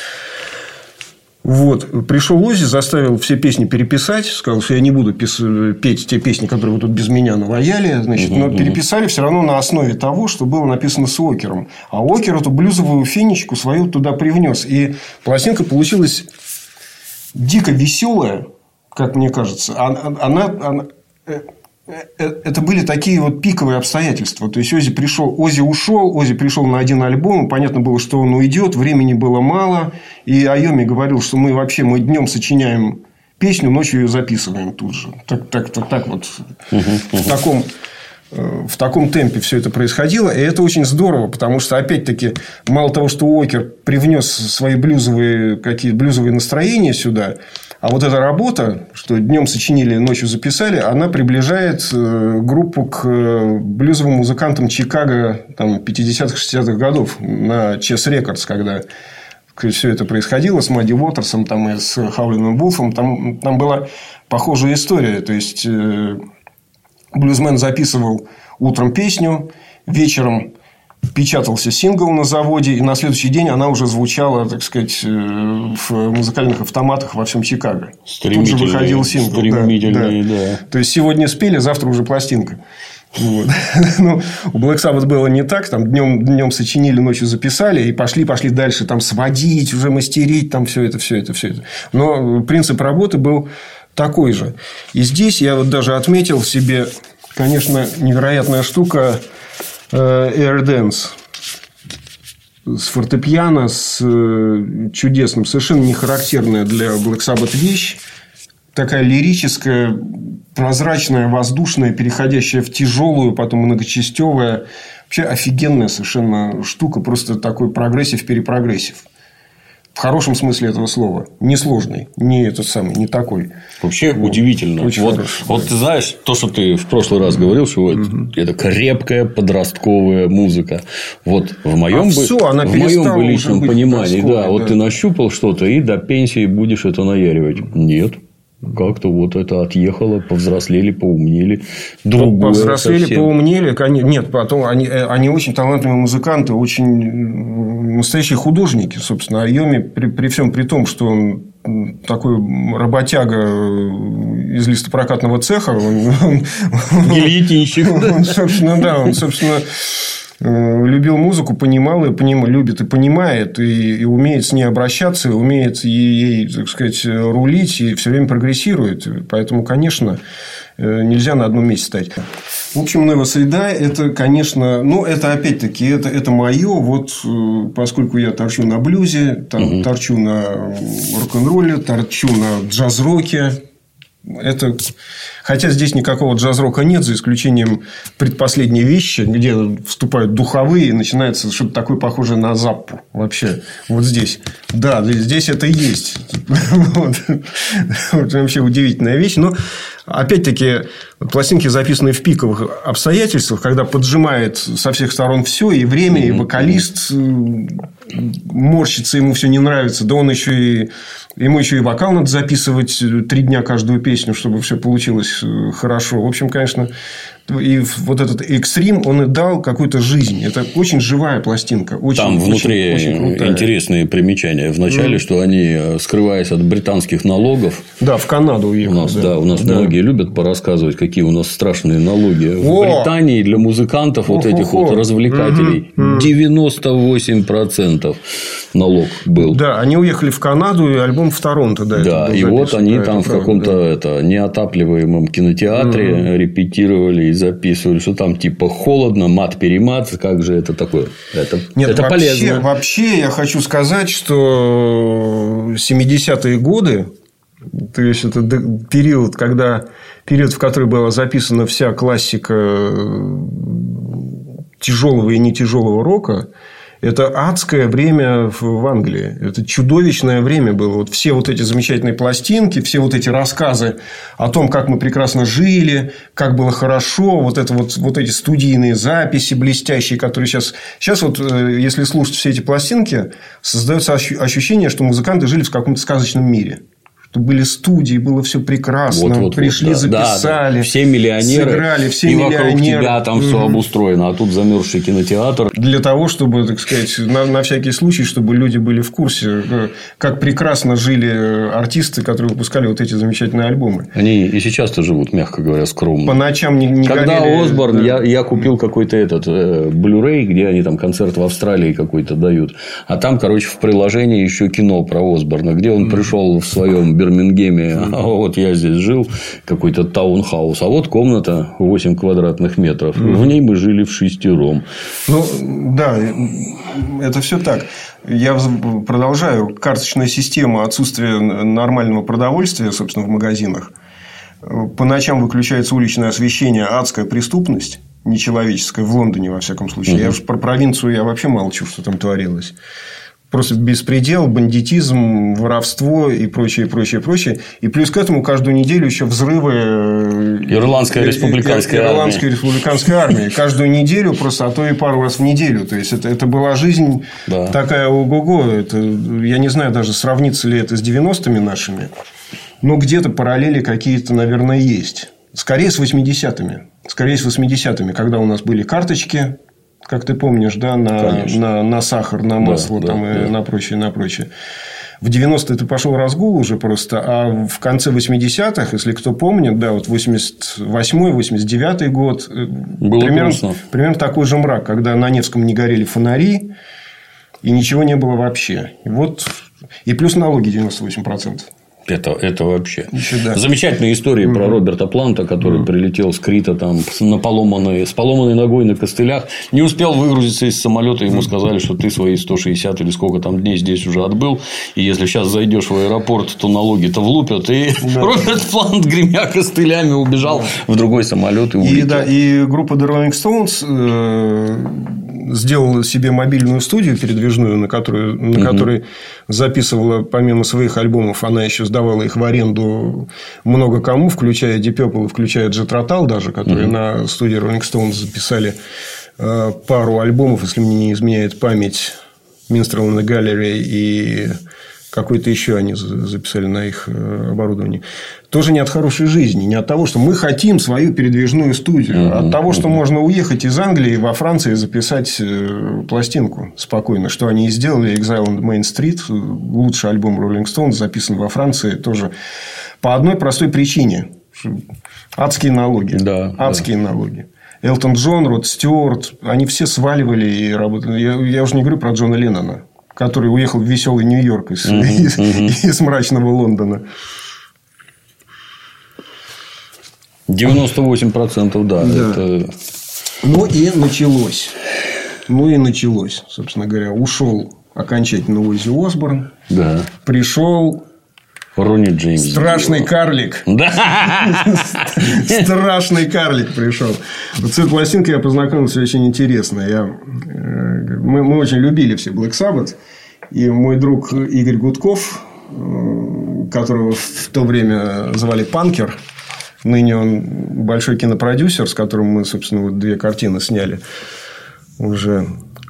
Вот. Пришел Оззи, заставил все песни переписать. Сказал, что я не буду петь те песни, которые вы тут без меня наваяли. Значит, но переписали все равно на основе того, что было написано с Уокером. А Уокер эту блюзовую фенечку свою туда привнес. И пластинка получилась дико веселая, как мне кажется. Это были такие вот пиковые обстоятельства. То есть Оззи ушел, Оззи пришел на один альбом. Понятно было, что он уйдет, времени было мало. И Айоми говорил, что мы днем сочиняем песню, ночью ее записываем тут же. Так вот. В таком темпе все это происходило. И это очень здорово, потому что, опять-таки, мало того, что Уокер привнес свои блюзовые настроения сюда, а вот эта работа, что днем сочинили, ночью записали, она приближает группу к блюзовым музыкантам Чикаго 50-х, 60-х годов на Chess Records, когда все это происходило с Мадди Уотерсом и с Хаулином Вулфом. Там была похожая история. То есть, блюзмен записывал утром песню, вечером печатался сингл на заводе, и на следующий день она уже звучала, так сказать, в музыкальных автоматах во всем Чикаго. Тут же выходил сингл. Да. То есть, сегодня спели, завтра уже пластинка. Вот. Ну, у Black Sabbath было не так. Днем сочинили, ночью записали, и пошли дальше сводить, уже мастерить, все это. Но принцип работы был такой же. И здесь я вот даже отметил себе, конечно, невероятная штука Air Dance с фортепиано, с чудесным, совершенно не характерная для Black Sabbath вещь. Такая лирическая, прозрачная, воздушная, переходящая в тяжелую, потом многочастевая. Вообще офигенная совершенно штука. Просто такой прогрессив-перепрогрессив. В хорошем смысле этого слова. Несложный. Не такой. Вообще удивительно. Вот ты знаешь, то, что ты в прошлый раз говорил, что это крепкая подростковая музыка. Вот в моем личном понимании, вот ты нащупал что-то, и до пенсии будешь это наяривать. Нет. Как-то вот это отъехало, повзрослели, поумнели. Повзрослели, поумнели. Нет, потом они очень талантливые музыканты, очень настоящие художники, собственно. Айоми, при всем при том, что он такой работяга из листопрокатного цеха, гильотинщик. Он, собственно, любил музыку, любит и понимает, и умеет с ней обращаться, и умеет ей, так сказать, рулить, и все время прогрессирует. Поэтому, конечно, нельзя на одном месте стоять. В общем, Нева Среда – это, конечно, это опять-таки, это мое. Вот поскольку я торчу на блюзе, торчу на рок-н-ролле, торчу на джаз-роке. Хотя здесь никакого джаз-рока нет, за исключением предпоследней вещи, где вступают духовые, и начинается что-то такое похожее на заппу. Вообще, вот здесь. Да, здесь это и есть. Вот вообще удивительная вещь. Но, опять-таки, пластинки, записанные в пиковых обстоятельствах, когда поджимает со всех сторон все, и время, и вокалист морщится, ему все не нравится, да ему еще и вокал надо записывать 3 дня каждую песню, чтобы все получилось хорошо. В общем, конечно, и вот этот экстрим, он и дал какую-то жизнь. Это очень живая пластинка. Там внутри очень интересные примечания. Вначале, что они, скрываясь от британских налогов... Да, в Канаду уехали. У нас многие любят порассказывать, какие у нас страшные налоги. В Британии для музыкантов этих развлекателей 98% налог был. Да, они уехали в Канаду, и альбом в Торонто. Да, и вот они там в каком-то неотапливаемом кинотеатре репетировали и записывали, что там типа холодно, мат-перемат, как же это такое? Это полезно. Вообще, я хочу сказать, что 70-е годы, то есть, это период, в который была записана вся классика тяжелого и не тяжелого рока, Это адское время в Англии. Это чудовищное время было. Вот все вот эти замечательные пластинки, все вот эти рассказы о том, как мы прекрасно жили, как было хорошо. Вот эти студийные записи блестящие, которые сейчас... Сейчас вот, если слушать все эти пластинки, создается ощущение, что музыканты жили в каком-то сказочном мире. Были студии, было все прекрасно. Пришли, записали. Да. Все миллионеры. Сыграли, все и миллионеры. Вокруг тебя там все обустроено. А тут замерзший кинотеатр. Для того, чтобы, так сказать, на всякий случай, чтобы люди были в курсе, как прекрасно жили артисты, которые выпускали вот эти замечательные альбомы. Они и сейчас-то живут, мягко говоря, скромно. По ночам не Когда горели. Осборн, я купил какой-то Blu-ray, где они там концерт в Австралии какой-то дают. А там, короче, в приложении еще кино про Осборна, где он пришел в своем Бирмингеме, а вот я здесь жил, какой-то таунхаус, а вот комната 8 квадратных метров. В ней мы жили вшестером. Ну, да, это все так. Я продолжаю. Карточная система, отсутствие нормального продовольствия, собственно, в магазинах. По ночам выключается уличное освещение, адская преступность нечеловеческая в Лондоне, во всяком случае. Я уж про провинцию я вообще молчу, что там творилось. Просто беспредел, бандитизм, воровство и прочее, прочее, прочее. И плюс к этому каждую неделю еще взрывы Ирландской республиканской армии. Каждую неделю просто, а то и пару раз в неделю. То есть, это была жизнь такая ого-го. Я не знаю даже, сравнится ли это с 90-ми нашими. Но где-то параллели какие-то, наверное, есть. Скорее с 80-ми. Когда у нас были карточки. Как ты помнишь, да, на сахар, на масло и на прочее. В 90-е ты пошел разгул уже просто, а в конце 80-х, если кто помнит, да, вот 88-й, 89-й год, примерно такой же мрак, когда на Невском не горели фонари, и ничего не было вообще. И плюс налоги 98%. Это вообще. Еще, да. Замечательная история про Роберта Планта, который прилетел с Крита там, с поломанной ногой на костылях. Не успел выгрузиться из самолета. Ему сказали, что ты свои 160 или сколько там дней здесь уже отбыл. И если сейчас зайдешь в аэропорт, то налоги-то влупят. И Роберт Плант, гремя костылями, убежал в другой самолет и улетел. И группа The Rolling Stones сделала себе мобильную студию передвижную, на которой записывала, помимо своих альбомов, она еще сдавала их в аренду много кому, включая Deep Purple, включая Jet Rotal даже, которые на студии Rolling Stones записали пару альбомов, если мне не изменяет память, Minstrel in the Gallery и какой-то еще они записали на их оборудовании. Тоже не от хорошей жизни, не от того, что мы хотим свою передвижную студию, а от того, что можно уехать из Англии во Францию и записать пластинку спокойно, что они и сделали. Exile on Main Street, лучший альбом Rolling Stones, записан во Франции тоже по одной простой причине: адские налоги, налоги. Элтон Джон, Род Стюарт, они все сваливали и работали. Я уже не говорю про Джона Леннона, который уехал в веселый Нью-Йорк из мрачного Лондона. 98%, да. Это... Ну и началось. Собственно говоря, ушел окончательно Оззи Осборн. Да. Пришел Ронни Джеймс. Страшный карлик. Да. Страшный карлик пришел. Вот с этой пластинкой я познакомился очень интересно. Мы очень любили все Black Sabbath. И мой друг Игорь Гудков, которого в то время звали Панкер, ныне он большой кинопродюсер, с которым мы, собственно, 2 картины сняли уже.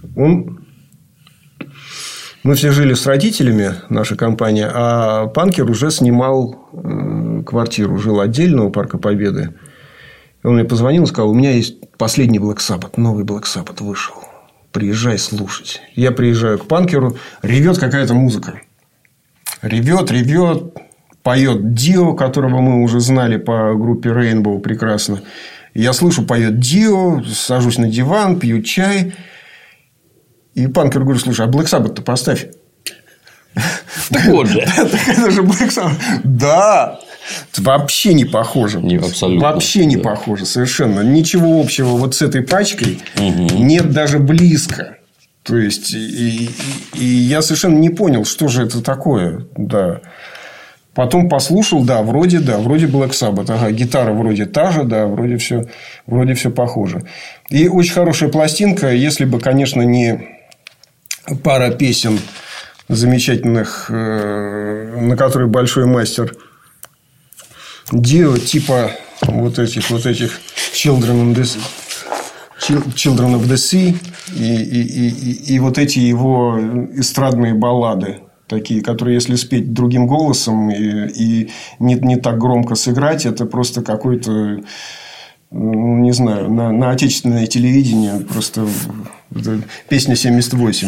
Мы все жили с родителями, наша компания, а Панкер уже снимал квартиру, жил отдельно у Парка Победы. И он мне позвонил и сказал: у меня есть последний Black Sabbath, новый Black Sabbath вышел. Приезжай слушать. Я приезжаю к Панкеру, ревет какая-то музыка. Ревет, поет Дио, которого мы уже знали по группе Rainbow прекрасно. Я слышу, поет Дио, сажусь на диван, пью чай. И Панкер говорит: слушай, а Black Sabbath-то поставь. Так вот же. Это же Black Sabbath. Да. Вообще не похоже. Абсолютно. Вообще не похоже. Совершенно. Ничего общего вот с этой пачкой нет даже близко. То есть, и я совершенно не понял, что же это такое. Да. Потом послушал, вроде Black Sabbath. Ага, гитара вроде та же, вроде все похоже. И очень хорошая пластинка, если бы, конечно, не пара песен замечательных, на которые большой мастер Дио, типа вот этих Children of the Sea и вот эти его эстрадные баллады. Такие, которые, если спеть другим голосом и не так громко сыграть, это просто какой-то, не знаю, на отечественное телевидение просто песня 78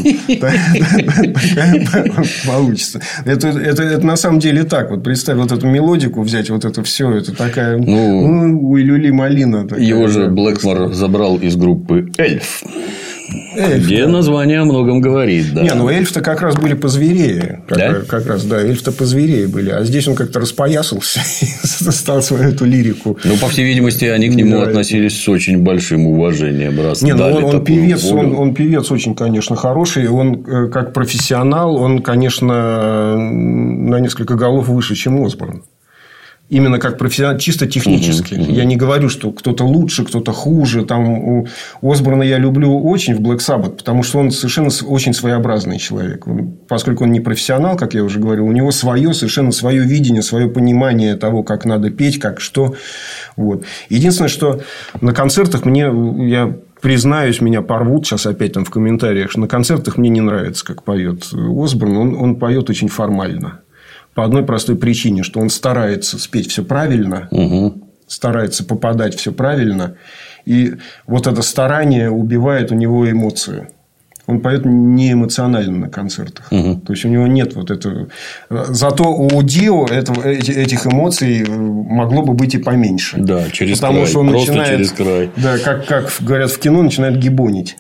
получится. Это на самом деле так. Вот представь вот эту мелодику взять, вот это все, это такая уй-люли малина. Его же Блэкмор забрал из группы Эльф. Где название о многом говорит, да. Не, ну эльф-то как раз были позверее. Да? Как раз, да, эльф-то позверее были. А здесь он как-то распоясался и стал свою эту лирику. Ну, по всей видимости, они к нему относились с очень большим уважением. Раз не, ну он певец очень, конечно, хороший. Он как профессионал, он, конечно, на несколько голов выше, чем Осборн. Именно как профессионал, чисто технически. Я не говорю, что кто-то лучше, кто-то хуже. Там у Осборна я люблю очень в Black Sabbath, потому что он совершенно очень своеобразный человек. Поскольку он не профессионал, как я уже говорил, у него совершенно свое видение, свое понимание того, как надо петь, как что. Вот. Единственное, что на концертах я признаюсь, меня порвут сейчас опять там в комментариях, что на концертах мне не нравится, как поет Осборн. Он поет очень формально. По одной простой причине, что он старается спеть все правильно, старается попадать все правильно. И вот это старание убивает у него эмоции. Он поет не эмоционально на концертах. То есть, у него нет вот этого. Зато у Дио этих эмоций могло бы быть и поменьше. Да, через Потому край. Что он Просто начинает, через край. Да, как говорят в кино, начинает гибонить.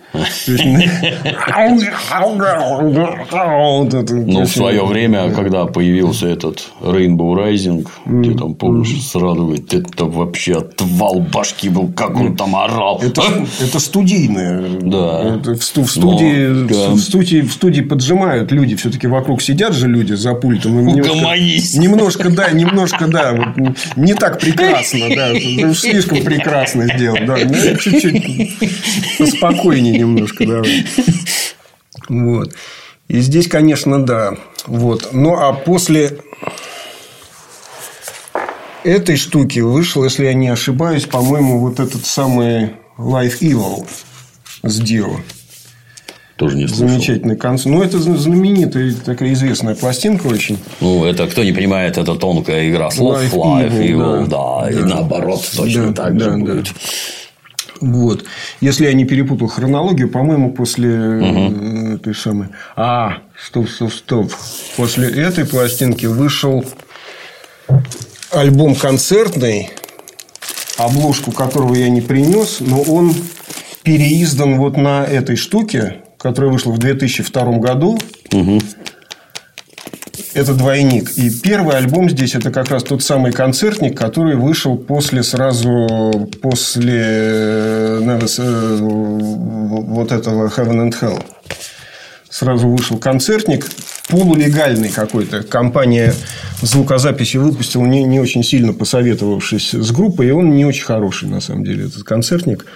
Но в свое время, когда появился этот Rainbow Rising, ты там помнишь, сразу говорит, это вообще отвал башки был, как он там орал. Это студийное. Да. В студии поджимают люди, все-таки вокруг сидят же люди за пультом. Немножко, да. Вот, не так прекрасно, да. Слишком прекрасно сделал. Да. Чуть-чуть поспокойнее немножко, да. Вот. И здесь, конечно, да. Вот. Ну, а после этой штуки вышел, если я не ошибаюсь, по-моему, вот этот самый Live Evil с Дио. Тоже не слышал. Замечательный концерт. Ну, это знаменитая, такая известная пластинка очень. Ну, это, кто не понимает, это тонкая игра слов. Live Evil, да. И наоборот, точно так же будет. Вот. Если я не перепутал хронологию, по-моему, после этой самой... Стоп. После этой пластинки вышел альбом концертный, обложку которого я не принес, но он переиздан вот на этой штуке, которая вышла в 2002 году. Это двойник. И первый альбом здесь это как раз тот самый концертник, который вышел после вот этого Heaven and Hell. Сразу вышел концертник, полулегальный какой-то. Компания звукозаписи выпустила, не очень сильно посоветовавшись с группой. И он не очень хороший, на самом деле, этот концертник.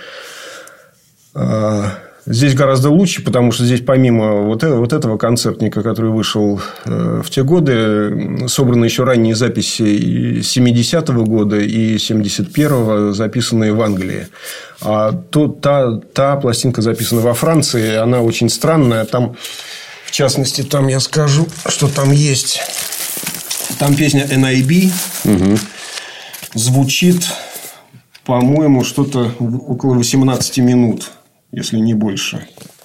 Здесь гораздо лучше, потому что здесь помимо вот этого концертника, который вышел в те годы, собраны еще ранние записи 70-го года и 71-го, записанные в Англии. А та пластинка записана во Франции, она очень странная. Там, в частности, там я скажу, что там есть. Там песня NIB звучит, по-моему, что-то около 18 минут. Если не больше.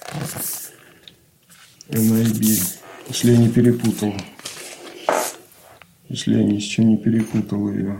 NIB. Если я не перепутал. Если я ни с чем не перепутал ее.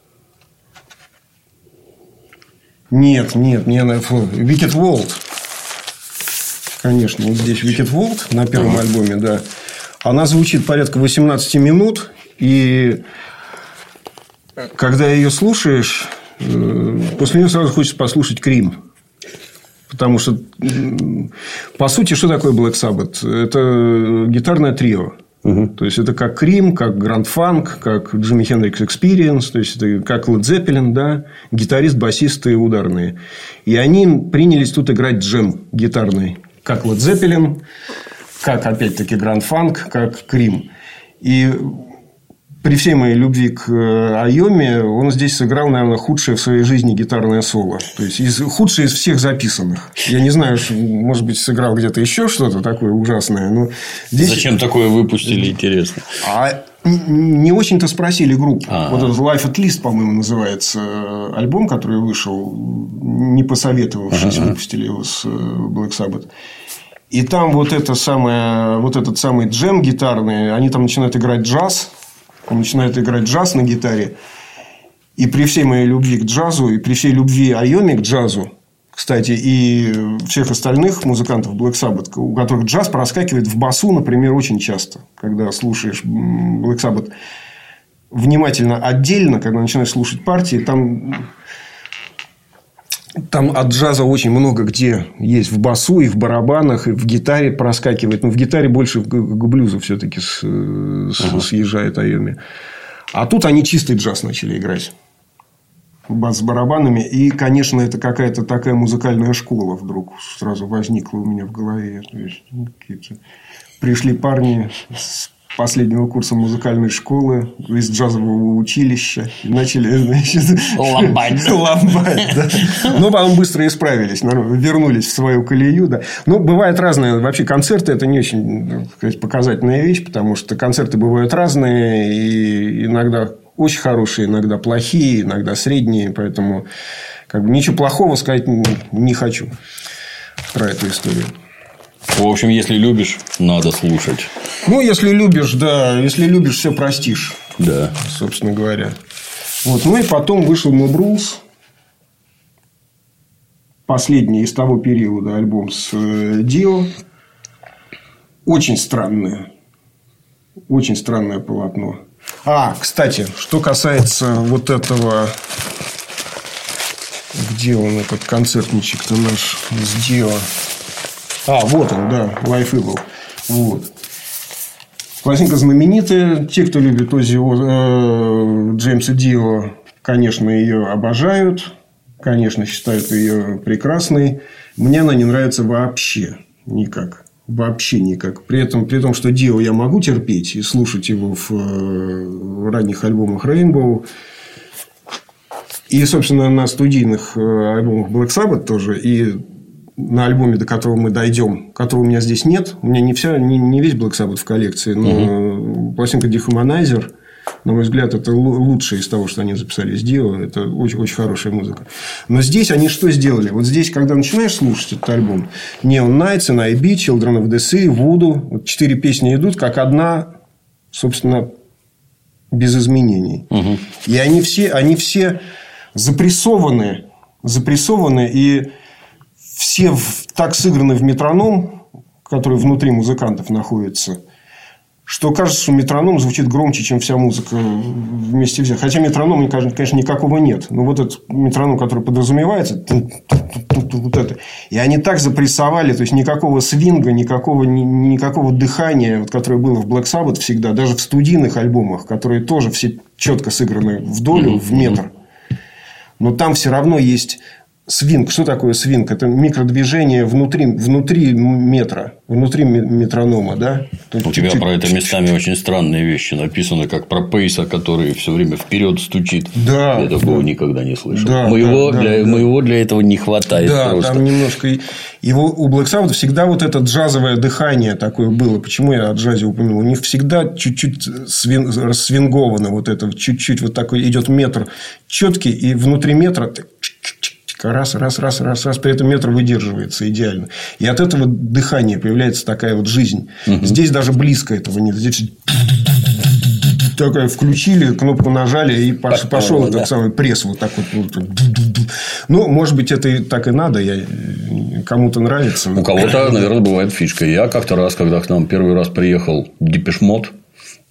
Нет. Wicked World. Конечно, вот здесь Wicked World на первом альбоме, да. Она звучит порядка 18 минут. И когда ее слушаешь, после нее сразу хочется послушать Cream. Потому что, по сути, что такое Black Sabbath? Это гитарное трио. То есть, это как Cream, как Grand Funk, как Jimi Hendrix Experience. То есть, это как Led Zeppelin, да? Гитарист, басисты и ударные. И они принялись тут играть джем гитарный. Как Led Zeppelin, как, опять-таки, гранд-фанк, как Крим. И при всей моей любви к Айоми, он здесь сыграл, наверное, худшее в своей жизни гитарное соло. То есть, худшее из всех записанных. Я не знаю, может быть, сыграл где-то еще что-то такое ужасное. Но здесь... Зачем такое выпустили, интересно? А не очень-то спросили группу. Вот этот Life at Least, по-моему, называется альбом, который вышел, не посоветовавшись, выпустили его с Black Sabbath. И там вот этот самый джем гитарный, они там начинают играть джаз. Он начинает играть джаз на гитаре. И при всей моей любви к джазу, и при всей любви Айоми к джазу, кстати, и всех остальных музыкантов Black Sabbath, у которых джаз проскакивает в басу, например, очень часто. Когда слушаешь Black Sabbath внимательно, отдельно, когда начинаешь слушать партии, там от джаза очень много где есть в басу, и в барабанах, и в гитаре проскакивает. Но в гитаре больше к блюзу все-таки съезжает Айоми. А тут они чистый джаз начали играть. Бас с барабанами. И, конечно, это какая-то такая музыкальная школа вдруг сразу возникла у меня в голове. То есть, пришли парни с последнего курса музыкальной школы, из джазового училища. И начали, ломбать. Да. Но потом быстро исправились. Вернулись в свою колею. Да. Ну, бывает разное. Вообще, концерты – это не очень, так сказать, показательная вещь. Потому что концерты бывают разные. И иногда очень хорошие, иногда плохие, иногда средние. Поэтому ничего плохого сказать не хочу про эту историю. В общем, если любишь, надо слушать. Ну, если любишь, да. Если любишь, все простишь. Да. Собственно говоря. Вот. Ну, и потом вышел Mob Rules. Последний из того периода альбом с Дио. Очень странное. Очень странное полотно. Кстати, что касается вот этого... Где он, этот концертничек-то наш с Дио? Вот он, да, Life Evil. Вот. Пластинка знаменитая. Те, кто любит Джеймса Дио, конечно, ее обожают. Конечно, считают ее прекрасной. Мне она не нравится вообще никак. Вообще никак. При том, что Дио я могу терпеть и слушать его в ранних альбомах Rainbow. И, собственно, на студийных альбомах Black Sabbath тоже. И на альбоме, до которого мы дойдем, которого у меня здесь нет. У меня не весь Black Sabbath в коллекции, но пластинка Dehumanizer, на мой взгляд, это лучшее из того, что они записали с Дио. Это очень, очень хорошая музыка. Но здесь они что сделали? Вот здесь, когда начинаешь слушать этот альбом, Neon Nights, NIB, Children of the Sea, Voodoo, вот 4 песни идут, как одна, собственно, без изменений. И они все запрессованы, и все так сыграны в метроном, который внутри музыкантов находится, что кажется, что метроном звучит громче, чем вся музыка вместе взята. Хотя метронома, конечно, никакого нет. Но вот этот метроном, который подразумевается, вот это. И они так запрессовали, то есть никакого свинга, никакого дыхания, вот, которое было в Black Sabbath всегда, даже в студийных альбомах, которые тоже все четко сыграны в долю, в метр. Но там все равно есть свинг. Что такое свинг? Это микродвижение внутри метра, внутри метронома, да? У тебя про это местами очень странные вещи написано, как про Пейса, который все время вперед стучит. Да. Я такого никогда не слышал. Да, моего для этого не хватает. Да, просто. Там немножко. У Black Sabbath всегда вот это джазовое дыхание такое было. Почему я о джазе упомянул? У них всегда чуть-чуть рассвинговано вот это, чуть-чуть вот такой идет метр четкий, и внутри метра раз, при этом метр выдерживается идеально. И от этого дыхания появляется такая вот жизнь. Здесь даже близко этого нет. Здесь такая включили, кнопку нажали, и пошел этот самый пресс вот так вот. Ну, может быть, это так и надо. Кому-то нравится. У кого-то, наверное, бывает фишка. Я как-то раз, когда к нам первый раз приехал Депеш Мод,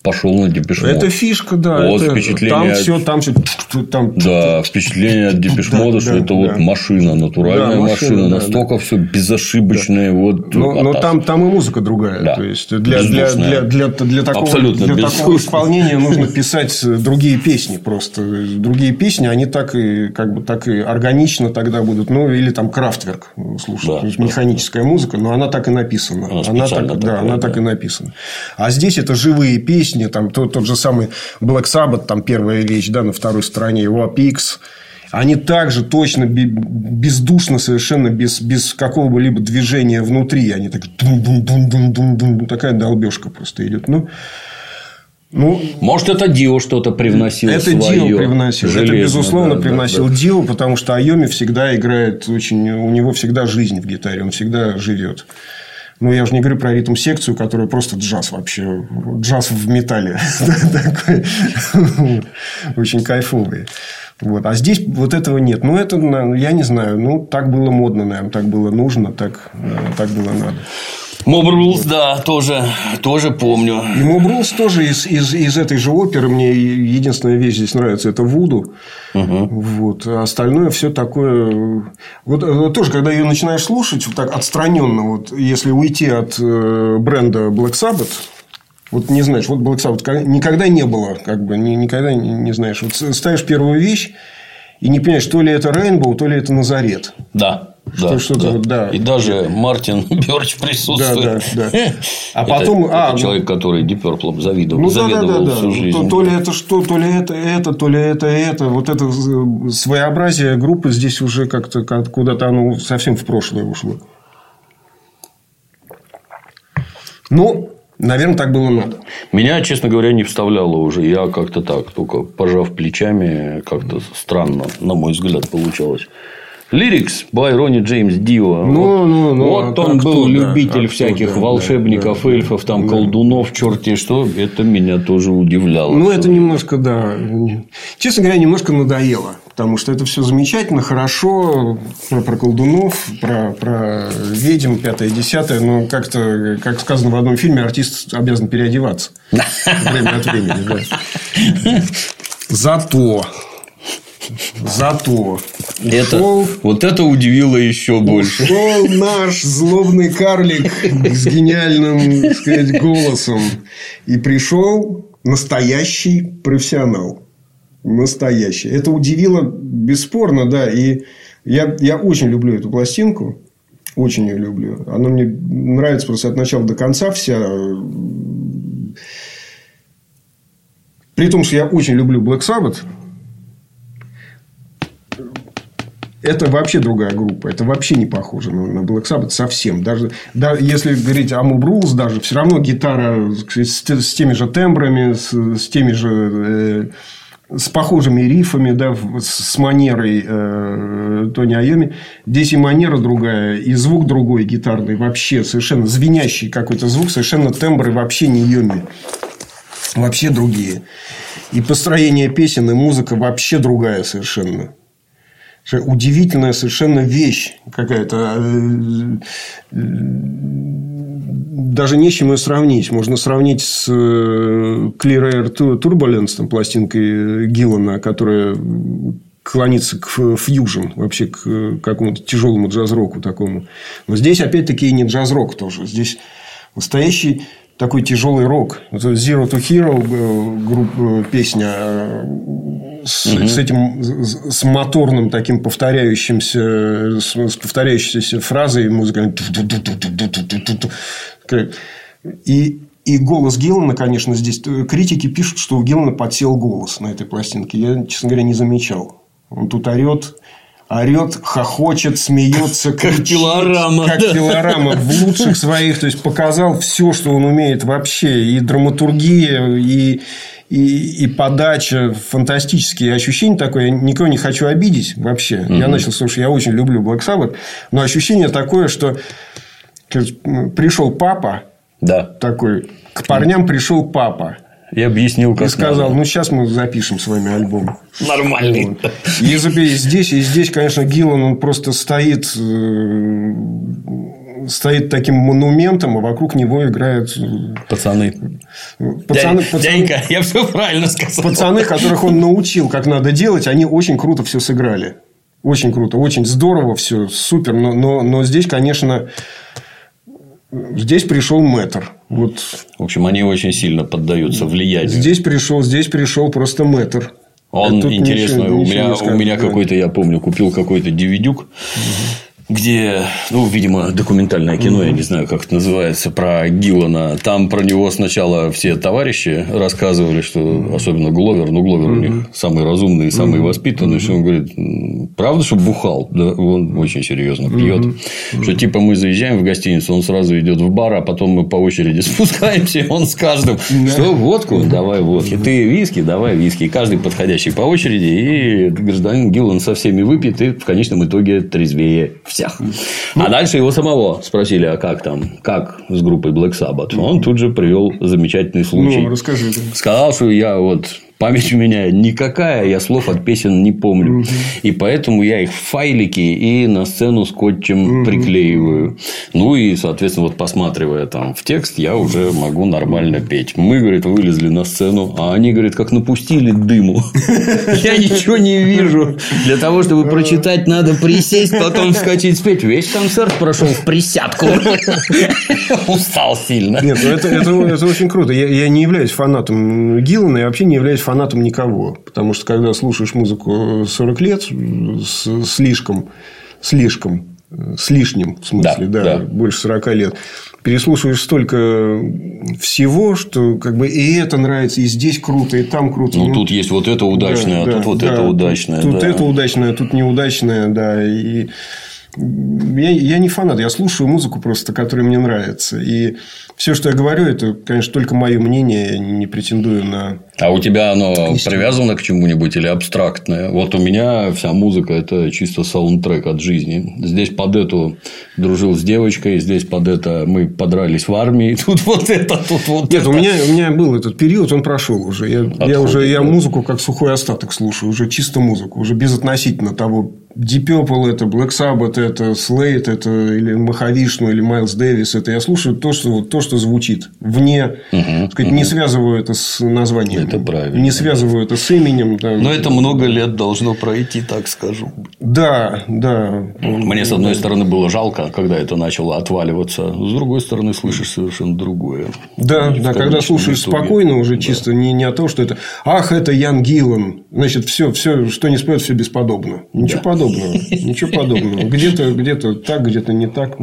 пошел на Депеш Мод. Это фишка, да. Вот это... впечатление. Там все. Да, впечатление от Депеш Мода, что это вот машина, натуральная машина, настолько все безошибочное. Вот, но там и музыка другая. Да. То есть для такого исполнения нужно писать другие песни. Просто другие песни, они так и органично тогда будут. Ну, или там Крафтверк слушать. Да, то есть механическая музыка, но она так и написана. Она так и написана. А здесь это живые песни. Там тот же самый Black Sabbath, там первая вещь, да, на второй стороне, его Apix. Они также точно бездушно, совершенно без какого-либо движения внутри. Они так такая долбежка просто идет. Может, это Дио что-то привносил. Это свое. Дио привносил. Это, безусловно, привносил Дио, потому что Айоми всегда играет очень... У него всегда жизнь в гитаре. Он всегда живет. Ну, я уже не говорю про ритм-секцию, которая просто джаз вообще. Джаз в металле. Такой очень кайфовый. Вот. А здесь вот этого нет. Ну, это, я не знаю. Ну, так было модно, наверное. Так было нужно. Так было надо. Mob Rules, да, тоже помню. И Mob Rules тоже из этой же оперы. Мне единственная вещь здесь нравится – это Вуду. Вот. А остальное все такое. Вот тоже, когда ее начинаешь слушать, вот так отстраненно, вот, если уйти от бренда Black Sabbath. Вот не знаешь, вот Black Sabbath никогда не было, никогда не знаешь. Вот ставишь первую вещь и не понимаешь, то ли это Rainbow, то ли это Назарет. Да. Да. И даже Мартин Бёрч присутствует. Да. А потом... Это человек, который Deep Purple завидовал всю жизнь. То ли это что, то ли это, то ли это. Вот это своеобразие группы здесь уже как-то куда-то оно совсем в прошлое ушло. Ну, наверное, так было надо. Меня, честно говоря, не вставляло уже. Я как-то так, только пожав плечами, как-то странно, на мой взгляд, получалось. Lyrics by Ronnie James Dio. Вот он был любитель всяких волшебников, эльфов, там, колдунов, черти что. Это меня тоже удивляло. Ну, это немножко, да. Честно говоря, немножко надоело. Потому что это все замечательно, хорошо. Про колдунов, про ведьм, 5-10. Но как-то, как сказано в одном фильме, артист обязан переодеваться. Время от времени, да. Зато вот это удивило еще больше. Ушел наш злобный карлик с гениальным, так сказать, голосом. И пришел настоящий профессионал. Настоящий. Это удивило бесспорно, да. И я очень люблю эту пластинку. Очень ее люблю. Она мне нравится просто от начала до конца вся. При том, что я очень люблю Black Sabbath. Это вообще другая группа. Это вообще не похоже на Black Sabbath совсем. Даже если говорить о Mob Rules, даже все равно гитара с теми же тембрами, с теми же с похожими рифами, да, с манерой Тони Айоми. Здесь и манера другая, и звук другой гитарный. Вообще совершенно звенящий какой-то звук. Совершенно тембры вообще не Йоми. Вообще другие. И построение песен, и музыка вообще другая совершенно. Удивительная совершенно вещь какая-то. Даже не с чем ее сравнить. Можно сравнить с Clear Air Turbulence, там, пластинкой Гиллана, которая клонится к фьюжн, вообще к какому-то тяжелому джаз-року такому. Но здесь опять-таки и не джаз-рок тоже. Здесь настоящий такой тяжелый рок. Zero to Hero песня с этим, с моторным таким повторяющимся фразой музыкальной. И голос Гиллана, конечно, здесь критики пишут, что у Гиллана подсел голос на этой пластинке. Я, честно говоря, не замечал. Он тут орет, хохочет, смеется, как пилорама. Как пилорама в лучших своих. То есть, показал все, что он умеет вообще. И драматургия, и подача. Фантастические ощущения такое. Я никого не хочу обидеть вообще. Я начал слушать. Я очень люблю Black Sabbath. Но ощущение такое, что пришел папа. Да. Такой. К парням пришел папа. И объяснил, как и сказал, ну, сейчас мы запишем с вами альбом. Нормальный. Вот. И здесь, конечно, Гиллан, он просто стоит стоит таким монументом, а вокруг него играют... Пацаны. Дяденька, я все правильно сказал. Пацаны, которых он научил, как надо делать, они очень круто все сыграли. Очень круто, очень здорово все, супер. Но здесь, конечно, здесь пришел мэтр. Вот. В общем, они очень сильно поддаются влиянию. Здесь пришел просто мэтр. Он интересно, у меня какой-то, я помню, купил какой-то DVD-юк, где, видимо, документальное кино, я не знаю, как это называется, про Гиллана. Там про него сначала все товарищи рассказывали, что особенно Гловер, Гловер у них самый разумный и самый воспитанный, что он говорит, правда, что бухал? Да, он очень серьезно пьет. Что типа мы заезжаем в гостиницу, он сразу идет в бар, а потом мы по очереди спускаемся, и он с каждым, что водку? Давай водки. Ты виски? Давай виски. И каждый подходящий по очереди, и гражданин Гиллан со всеми выпьет, и в конечном итоге трезвее всех. А дальше его самого спросили, а как там, как с группой Black Sabbath? Он тут же привел замечательный случай. Расскажи. Сказал, что я память у меня никакая, я слов от песен не помню. И поэтому я их в файлики и на сцену скотчем приклеиваю. И, соответственно, посматривая там в текст, я уже могу нормально петь. Мы, говорит, вылезли на сцену, а они, говорит, как напустили дыму. Я ничего не вижу. Для того, чтобы прочитать, надо присесть, потом вскочить, спеть. Весь концерт прошел в присядку. Устал сильно. Нет, это очень круто. Я не являюсь фанатом Гиллана, я вообще не являюсь фанатом никого. Потому что, когда слушаешь музыку 40 лет, с лишним, в смысле, да, больше 40 лет, переслушиваешь столько всего, что и это нравится, и здесь круто, и там круто. Тут есть вот это удачное, а тут это удачное. Тут это удачное, тут неудачное, да. И я не фанат, я слушаю музыку просто, которая мне нравится. И все, что я говорю, это, конечно, только мое мнение, я не претендую на... А у тебя оно привязано к чему-нибудь или абстрактное? Вот у меня вся музыка – это чисто саундтрек от жизни. Здесь под эту дружил с девочкой, здесь под это мы подрались в армии, тут вот это, тут вот Нет, это. у меня был этот период, он прошел уже. Я музыку как сухой остаток слушаю, уже чисто музыку, уже безотносительно того, Deep Purple это, Black Sabbath это, Slade это, или Махавишну, или Майлз Дэвис это. Я слушаю то, что звучит вне, не связываю это с названием. Это правильно. Не связываю это с именем. Да. Но это много лет должно пройти, так скажу. Да. Мне, с одной стороны, было жалко, когда это начало отваливаться. С другой стороны, слышишь совершенно другое. Да, когда слушаешь спокойно, уже чисто не о том, что это это Ян Гиллан. Значит, все, что не споет, все бесподобно. Ничего подобного. Где-то так, где-то не так.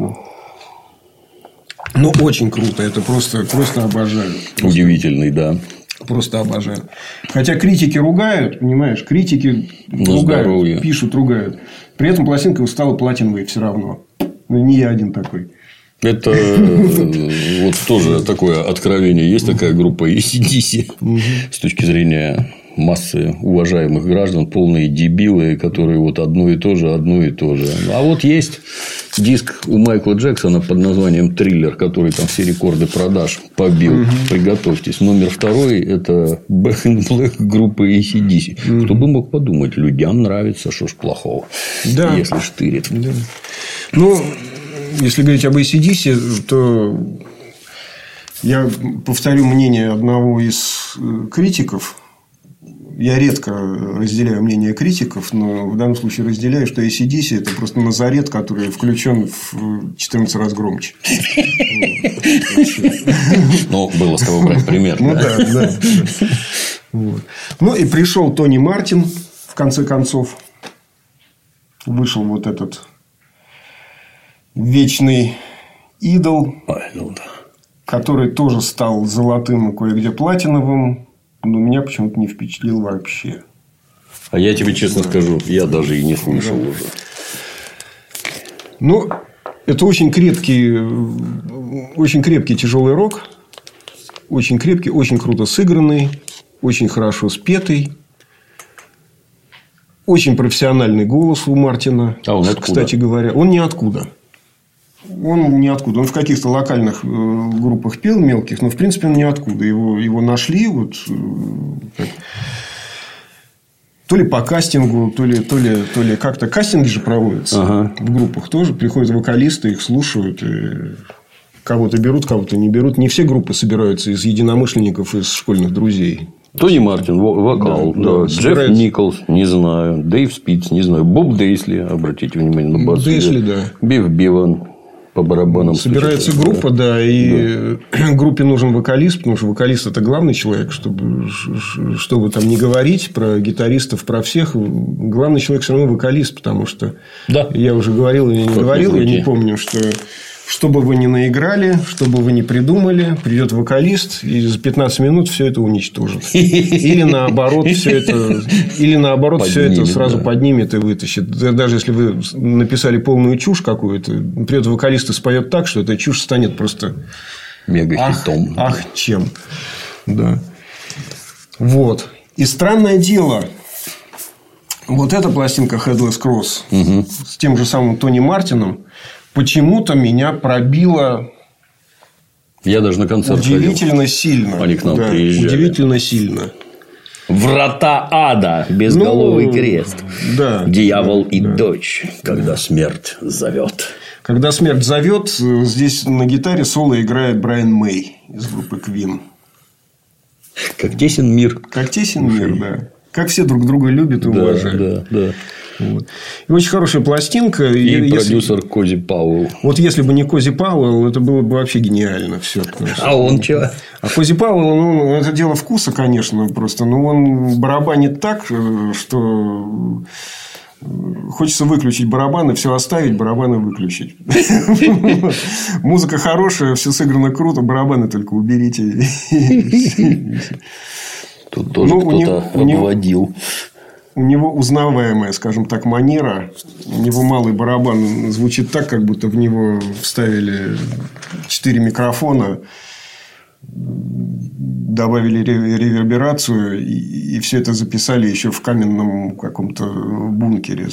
Очень круто. Это просто обожаю. Удивительный, да. Просто обожаю. Хотя критики ругают, понимаешь, ругают, здоровье. Пишут, ругают. При этом пластинка стала платиновой все равно. Не я один такой. Это тоже такое откровение. Есть такая группа AC/DC с точки зрения массы уважаемых граждан, полные дебилы, которые одно и то же. А есть диск у Майкла Джексона под названием «Триллер», который там все рекорды продаж побил. Приготовьтесь. Номер 2 – это Back in Black группы AC/DC. Кто бы мог подумать, людям нравится, что ж плохого, если штырит. Если говорить об AC/DC, то я повторю мнение одного из критиков. Я редко разделяю мнение критиков, но в данном случае разделяю, что AC/DC – это просто Назарет, который включен в 14 раз громче. Было с кого брать пример. Да. И пришел Тони Мартин, в конце концов. Вышел этот вечный идол, который тоже стал золотым и кое-где платиновым. Но меня почему-то не впечатлил вообще. А я тебе честно скажу, я даже и не слышал уже. Это очень крепкий тяжелый рок. Очень крепкий, очень круто сыгранный, очень хорошо спетый. Очень профессиональный голос у Мартина. А он откуда? Кстати говоря, он ниоткуда. Он в каких-то локальных группах пел, мелких, но в принципе он ниоткуда. Его нашли. То ли по кастингу, то ли как-то кастинги же проводятся в группах тоже. Приходят вокалисты, их слушают. И кого-то берут, кого-то не берут. Не все группы собираются из единомышленников, из школьных друзей. Тони Мартин, вокал. Да. Джефф Николс, не знаю. Дэйв Спиц, не знаю. Боб Дейсли, обратите внимание на бас. Дейсли, да. Биф Биван. По барабанам. Собирается группа, да, и группе нужен вокалист, потому что вокалист – это главный человек, чтобы там не говорить про гитаристов, про всех. Главный человек все равно вокалист, потому что я уже говорил или не говорил, я не помню, что бы вы ни наиграли, что бы вы ни придумали, придет вокалист и за 15 минут все это уничтожит. Или наоборот, все это сразу поднимет и вытащит. Даже если вы написали полную чушь какую-то, придет вокалист и споет так, что эта чушь станет просто мега-хитом. Ах, чем. Да. Вот. И странное дело. Вот эта пластинка Headless Cross с тем же самым Тони Мартином почему-то меня пробило. Я даже на концерт удивительно сильно. Они к нам приезжали. Удивительно сильно. Врата ада, безголовый крест. Да. Дьявол и дочь, когда смерть зовет. Когда смерть зовет, здесь на гитаре соло играет Брайан Мэй из группы Queen. Как тесен мир. Как тесен мир, да. Как все друг друга любят и уважают. Да. Вот. И очень хорошая пластинка. И продюсер Кози Пауэлл. Вот если бы не Кози Пауэлл, это было бы вообще гениально все. А он что? А Кози Пауэлл, это дело вкуса, конечно, просто. Но он барабанит так, что хочется выключить барабаны, все оставить, барабаны выключить. Музыка хорошая, все сыграно круто, барабаны только уберите. Тут тоже кто-то обводил. У него узнаваемая, скажем так, манера. У него малый барабан звучит так, как будто в него вставили 4 микрофона, добавили реверберацию, и все это записали еще в каменном каком-то бункере.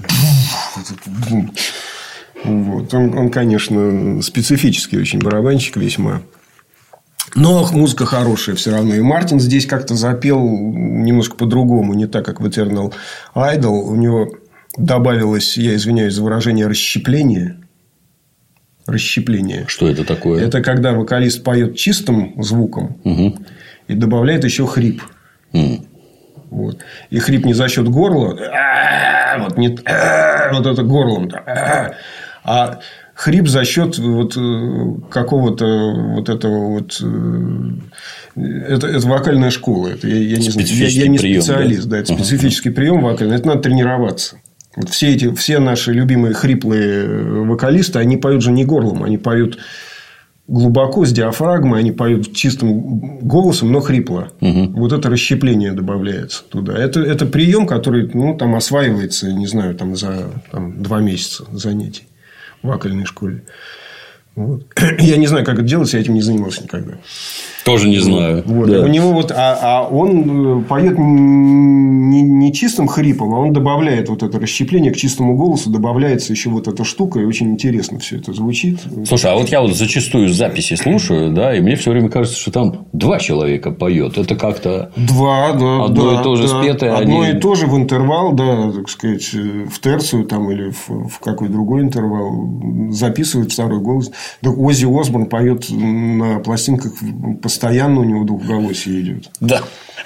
Вот. Он, конечно, специфический очень барабанщик весьма. Но музыка хорошая все равно. И Мартин здесь как-то запел немножко по-другому. Не так, как в Eternal Idol. У него добавилось, я извиняюсь за выражение, расщепление. Расщепление. Что это такое? Это когда вокалист поет чистым звуком и добавляет еще хрип. Вот. И хрип не за счет горла. Вот это горлом. А хрип за счет вот какого-то вот этого вот. Это вокальная школа. Это, я не знаю, я не специалист. Да, это специфический прием вокальный. Это надо тренироваться. Вот все наши любимые хриплые вокалисты, они поют же не горлом, они поют глубоко, с диафрагмой, они поют чистым голосом, но хрипло. Вот это расщепление добавляется туда. Это прием, который там осваивается, не знаю, за 2 месяца занятий в вокальной школе. Вот. Я не знаю, как это делается, я этим не занимался никогда. Тоже не знаю. Вот. Да. У него он поет не чистым хрипом, а он добавляет вот это расщепление к чистому голосу, добавляется еще вот эта штука, и очень интересно все это звучит. Слушай, а вот я зачастую записи слушаю, да, и мне все время кажется, что там 2 человека поет. Это как-то одно и то же спетое. Одно и то же в интервал, да, так сказать, в терцию там или в какой другой интервал записывают второй голос. Да, Оззи Осборн поет на пластинках постоянно, у него двухголосие идет. Да.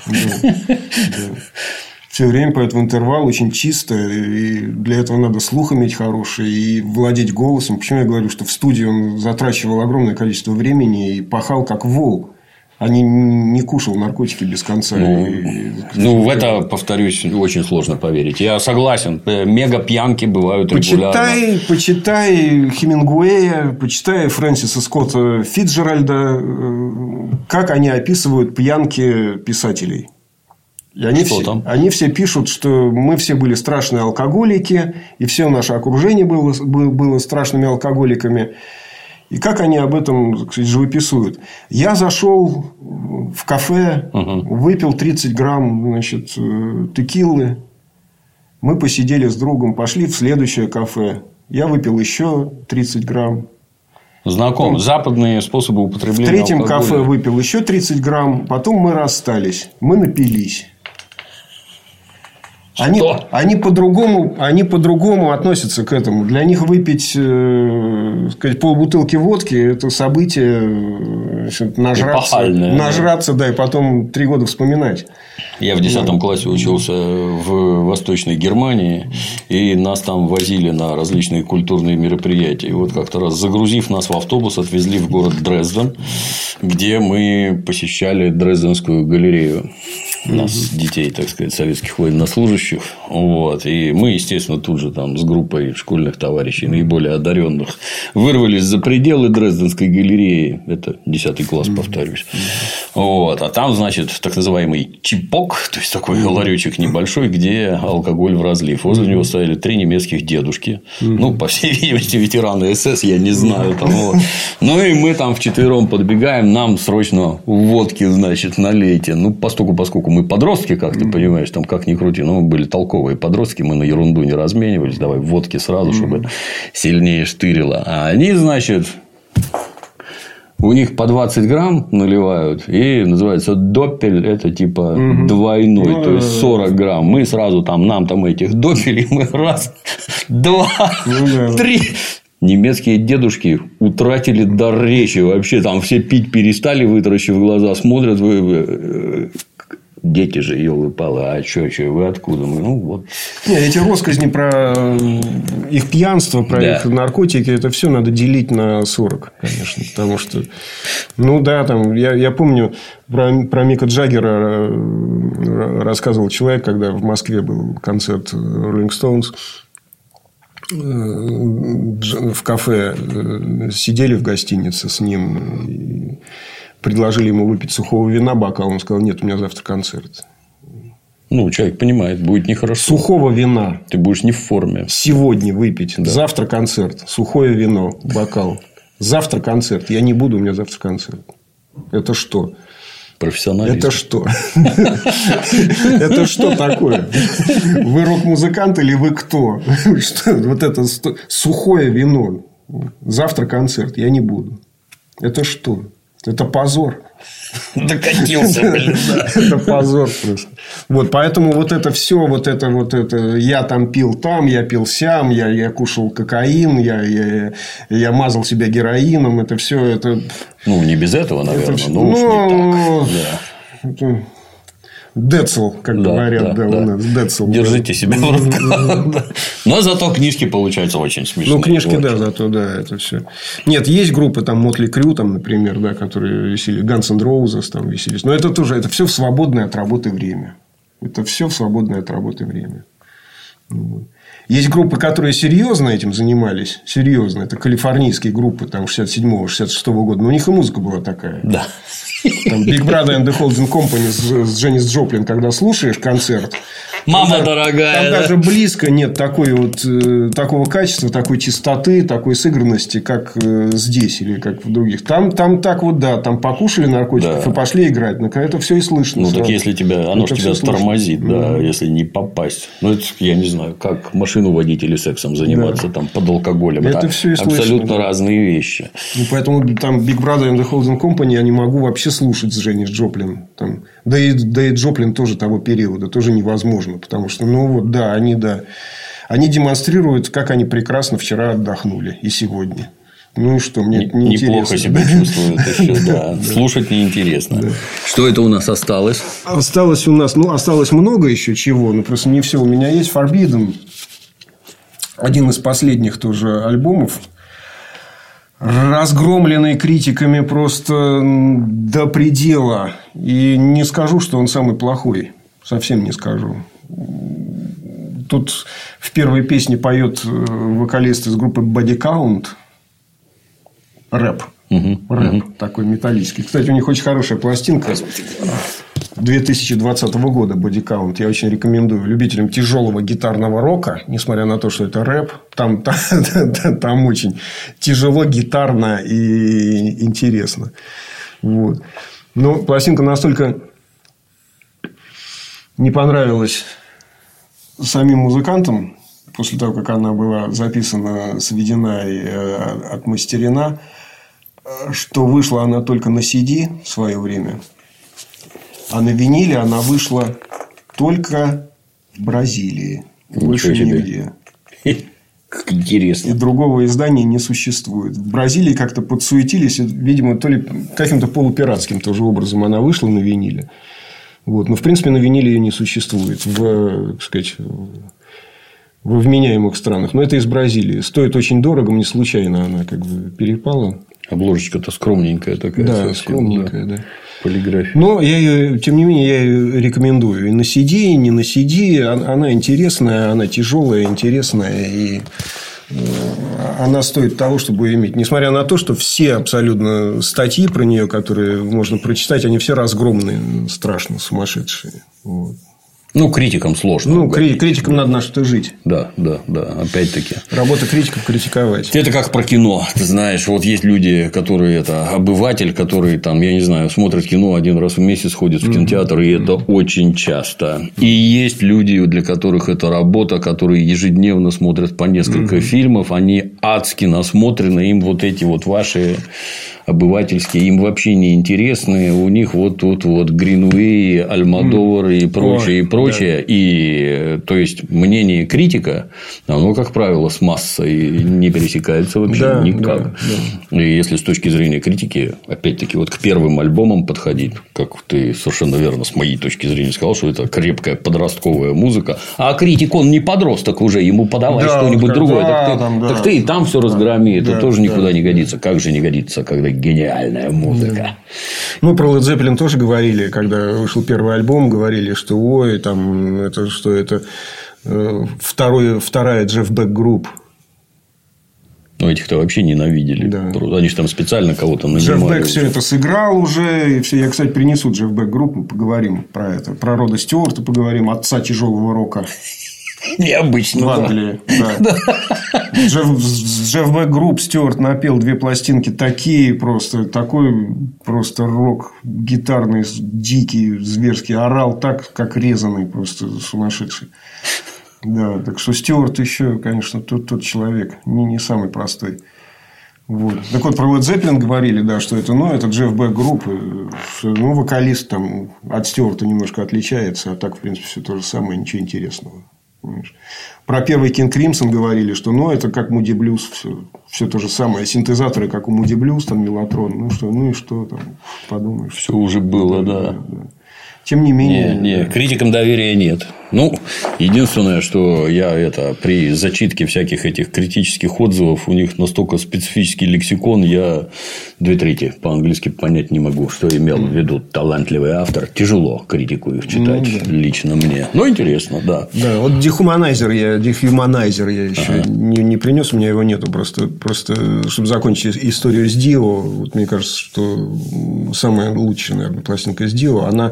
Все время поет в интервал очень чисто. И для этого надо слух иметь хороший и владеть голосом. Почему я говорю, что в студии он затрачивал огромное количество времени и пахал как вол. Не кушал наркотики без конца. В это, повторюсь, очень сложно поверить. Я согласен. Мега-пьянки бывают регулярно. Почитай Хемингуэя, почитай Фрэнсиса Скотта Фитджеральда, как они описывают пьянки писателей. И они все пишут, что мы все были страшные алкоголики, и все наше окружение было страшными алкоголиками. И как они об этом, так сказать, живописуют. Я зашел в кафе, выпил 30 грамм текилы. Мы посидели с другом, пошли в следующее кафе. Я выпил еще 30 грамм. Знаком. Западные способы употребления алкоголя. В третьем алкоголя. кафе выпил еще 30 грамм. Потом мы расстались. Мы напились. Они по-другому относятся к этому. Для них выпить полбутылки водки – это событие, нажраться, да, и потом 3 года вспоминать. Я в 10 классе учился в Восточной Германии, и нас там возили на различные культурные мероприятия. И вот как-то раз, загрузив нас в автобус, отвезли в город Дрезден, где мы посещали Дрезденскую галерею. Нас, детей, так сказать, советских военнослужащих. Вот. И мы, естественно, тут же там с группой школьных товарищей, наиболее одаренных, вырвались за пределы Дрезденской галереи. Это 10 класс, повторюсь. Вот. А там, значит, так называемый чипок, то есть такой ларечек небольшой, где алкоголь в разлив. Возле него стояли 3 немецких дедушки. Ну, по всей видимости, ветераны СС, я не знаю. Там, вот. Ну, и мы там вчетвером подбегаем, нам срочно водки, значит, налейте. Ну, поскольку мы подростки, как ты понимаешь, там как ни крути, но мы были толковые подростки, мы на ерунду не разменивались, давай водки сразу, чтобы сильнее штырило. А они, значит, у них по 20 грамм наливают, и называется доппель, это типа двойной, то есть 40 грамм. Мы сразу там, нам там этих доппелей, мы раз, два, 3. Немецкие дедушки утратили дар речи. Вообще там все пить перестали, вытаращив глаза, смотрят, вы дети же, ёлы-палы, а что, вы откуда? Мы, ну, вот. Нет, эти россказни про их пьянство, про их наркотики, это все надо делить на 40, конечно. Потому что, ну да, там, я помню, про Мика Джаггера рассказывал человек, когда в Москве был концерт Rolling Stones. В кафе сидели в гостинице с ним и предложили ему выпить сухого вина бокал. Он сказал: нет, у меня завтра концерт. Ну, человек понимает, будет нехорошо. Сухого вина. Ты будешь не в форме. Сегодня выпить. Да. Завтра концерт. Сухое вино, бокал. Завтра концерт. Я не буду, у меня завтра концерт. Это что? Профессионализм. Это что? Это что такое? Вы рок-музыкант или вы кто? Вот это сухое вино. Завтра концерт. Я не буду. Это что? Это позор. Докатился, блин. Это позор просто. Вот, поэтому вот это все, вот это я там пил там, я пил сям, я кушал кокаин, я мазал себя героином, это все это. Ну, не без этого, наверное, но уж не так. Децл, как говорят, у нас. Децл. Держите себя в руках. Но зато книжки получаются очень смешные. Ну, книжки, да, зато, да, это все. Нет, есть группы, там, Мотли Крю, там, например, да, которые висели, Guns N' Roses там висели. Но это тоже, это все в свободное от работы время. Это все в свободное от работы время. Есть группы, которые серьезно этим занимались. Серьезно. Это калифорнийские группы, там, 67-го, 66-го года. Но у них и музыка была такая. Да. Там Big Brother and the Holding Company с Дженнис Джоплин, когда слушаешь концерт. Мама дорогая. Там даже близко нет такого качества, такой чистоты, такой сыгранности, как здесь или как в других. Там так вот, да, там покушали наркотиков и пошли играть. Но это все и слышно. Ну, так если оно же тебя тормозит, да, если не попасть. Ну, это, я не знаю, как машину водить или сексом заниматься там под алкоголем. Это все и слышно. Абсолютно разные вещи. Ну, поэтому там Big Brother and the Holding Company я не могу вообще слушать с Дженнис Джоплин. Там. Да и Джоплин тоже того периода. Тоже невозможно. Потому что, ну, вот, да, они демонстрируют, как они прекрасно вчера отдохнули. И сегодня. Ну, и что, мне неинтересно. Неплохо себя чувствуют еще, да. Слушать неинтересно. Что это у нас осталось? Осталось у нас, осталось много еще чего. Но просто не все. У меня есть Forbidden. Один из последних тоже альбомов. Разгромленный критиками просто до предела. И не скажу, что он самый плохой. Совсем не скажу. Тут в первой песне поет вокалист из группы Body Count. Рэп. Рэп такой металлический. Кстати, у них очень хорошая пластинка 2020 года Body Count. Я очень рекомендую любителям тяжелого гитарного рока, несмотря на то, что это рэп. Там очень тяжело, гитарно и интересно. Вот. Но пластинка настолько не понравилась самим музыкантам после того, как она была записана, сведена и отмастерена, что вышла она только на CD в свое время, а на виниле она вышла только в в Бразилии. Больше нигде. Как интересно. И другого издания не существует. В Бразилии как-то подсуетились. Видимо, то ли каким-то полупиратским тоже образом она вышла на виниле. Вот. Но, в принципе, на виниле ее не существует. Так сказать, во вменяемых странах. Но это из Бразилии. Стоит очень дорого. Мне случайно она как бы перепала. Обложечка-то скромненькая такая. Да, совсем, скромненькая, да. Полиграфия. Но я ее, тем не менее, я ее рекомендую. И на CD, и не на CD. Она интересная, она тяжелая, интересная. И она стоит того, чтобы ее иметь. Несмотря на то, что все абсолютно статьи про нее, которые можно прочитать, они все разгромные, страшно сумасшедшие. Вот. Ну, критикам сложно. Критикам надо на что-то жить. Да. Опять-таки. Работа критиков – критиковать. Это как про кино. Ты знаешь, вот есть люди, которые обыватель, который там, я не знаю, смотрит кино один раз в месяц, ходит в кинотеатр, и это очень часто. И есть люди, для которых это работа, которые ежедневно смотрят по несколько фильмов, они адски насмотрены, им вот эти вот ваши обывательские, им вообще не интересны, у них вот тут вот Гринуэй, Альмодовар и прочее, Да. И то есть мнение критика, оно, как правило, с массой не пересекается вообще никак. Да. И если с точки зрения критики, опять-таки, вот к первым альбомам подходить, как ты совершенно верно с моей точки зрения сказал, что это крепкая подростковая музыка, а критик, он не подросток уже, ему подавай что-нибудь другое. Так ты и там все разгроми, это тоже никуда не годится. Как же не годится, когда гениальная музыка. Ну, про Led Zeppelin тоже говорили, когда вышел первый альбом, говорили, что ой, там, это вторая Jeff Beck Group. Ну, этих-то вообще ненавидели. Да. Они же там специально кого-то нанимали. Jeff Beck все это сыграл уже. И все. Я, кстати, принесу Jeff Beck Group, мы поговорим про это. Про Рода Стюарта поговорим, отца тяжелого рока. Необычно. В Англии. Да. Jeff Beck Group Стюарт напел 2 пластинки такие просто. Такой просто рок гитарный, дикий, зверский. Орал так, как резаный, просто сумасшедший. Да, так что Стюарт еще, конечно, тот человек. Не самый простой. Вот. Так вот, про Led Zeppelin говорили, да, что это Jeff Beck Group. Ну, вокалист там от Стюарта немножко отличается. А так, в принципе, все то же самое, ничего интересного. Понимаешь? Про первый King Crimson говорили, что это как Moody Blues, все то же самое. Синтезаторы, как у Moody Blues, там Мелатрон. Ну и что там, подумаешь. Все уже было, да. Тем не менее. Нет, критикам доверия нет. Ну, единственное, что я при зачитке всяких этих критических отзывов, у них настолько специфический лексикон, я 2/3 по-английски понять не могу, что имел в виду талантливый автор. Тяжело критику их читать лично мне. Но интересно, да. Да, вот Dehumanizer я еще не принес, у меня его нету. Просто чтобы закончить историю с Дио, вот мне кажется, что самая лучшая, наверное, пластинка с Дио, она.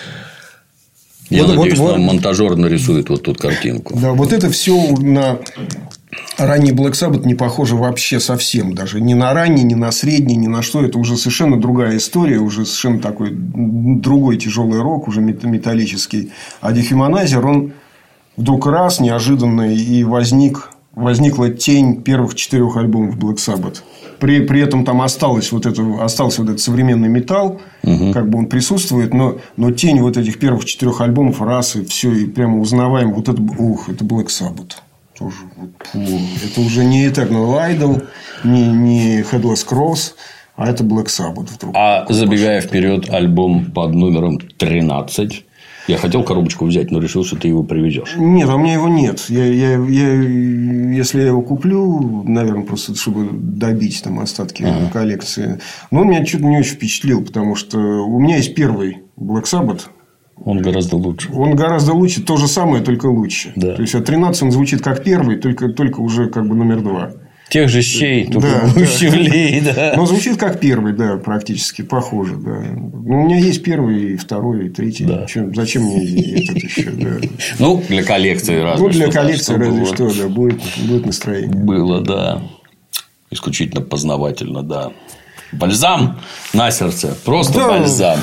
Я надеюсь, нам монтажер нарисует вот тут картинку. Да, вот это все на ранний Black Sabbath не похоже вообще совсем. Даже ни на ранний, ни на средний, ни на что. Это уже совершенно другая история. Уже совершенно такой другой тяжелый рок, уже металлический. А Dehumanizer, он вдруг раз неожиданно и возникла тень первых 4 альбомов Black Sabbath. При этом там остался вот этот современный металл, как бы он присутствует, но тень вот этих первых 4 альбомов раз и все, и прямо узнаваем, это Black Sabbath. Тоже, это уже не Eternal Idol, не Headless Cross, а это Black Sabbath. Забегая вперед, альбом под номером 13. Я хотел коробочку взять, но решил, что ты его привезешь. Нет, у меня его нет. Если я его куплю, наверное, просто чтобы добить там остатки коллекции. Но он меня что-то не очень впечатлил, потому что у меня есть первый Black Sabbath. Он гораздо лучше. Он гораздо лучше. То же самое, только лучше. Да. То есть, 13 он звучит как первый, только уже как бы номер 2. Тех же щей, только щавлей, да. Но звучит как первый, да, практически похоже, да. Но у меня есть первый, и второй, и третий. Да. Зачем мне этот еще, да. Ну, для коллекции разве что. Для коллекции разве что, да, будет настроение. Было, да. Исключительно познавательно, да. Бальзам на сердце. Просто бальзам.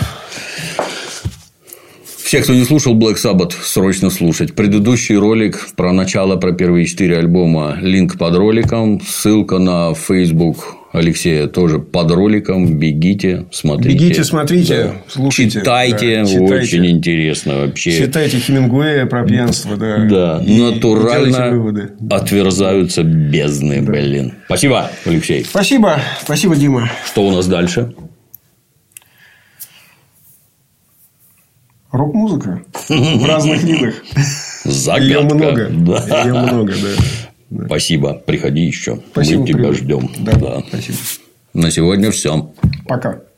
Все, кто не слушал Black Sabbath, срочно слушать. Предыдущий ролик про начало, про первые 4 альбома. Линк под роликом. Ссылка на Facebook Алексея тоже под роликом. Бегите, смотрите. Бегите, смотрите, да. слушайте. Читайте. Да, очень интересно вообще. Читайте Хемингуэя про пьянство. Да, да. И натурально отверзаются бездны. Да. Блин. Спасибо, Алексей. Спасибо. Спасибо, Дима. Что у нас дальше? Рок-музыка в разных видах. Загадка. Ее много. Да. Ее много, да. Спасибо. Приходи еще. Спасибо, мы тебя ждем. Да. Спасибо. На сегодня все. Пока.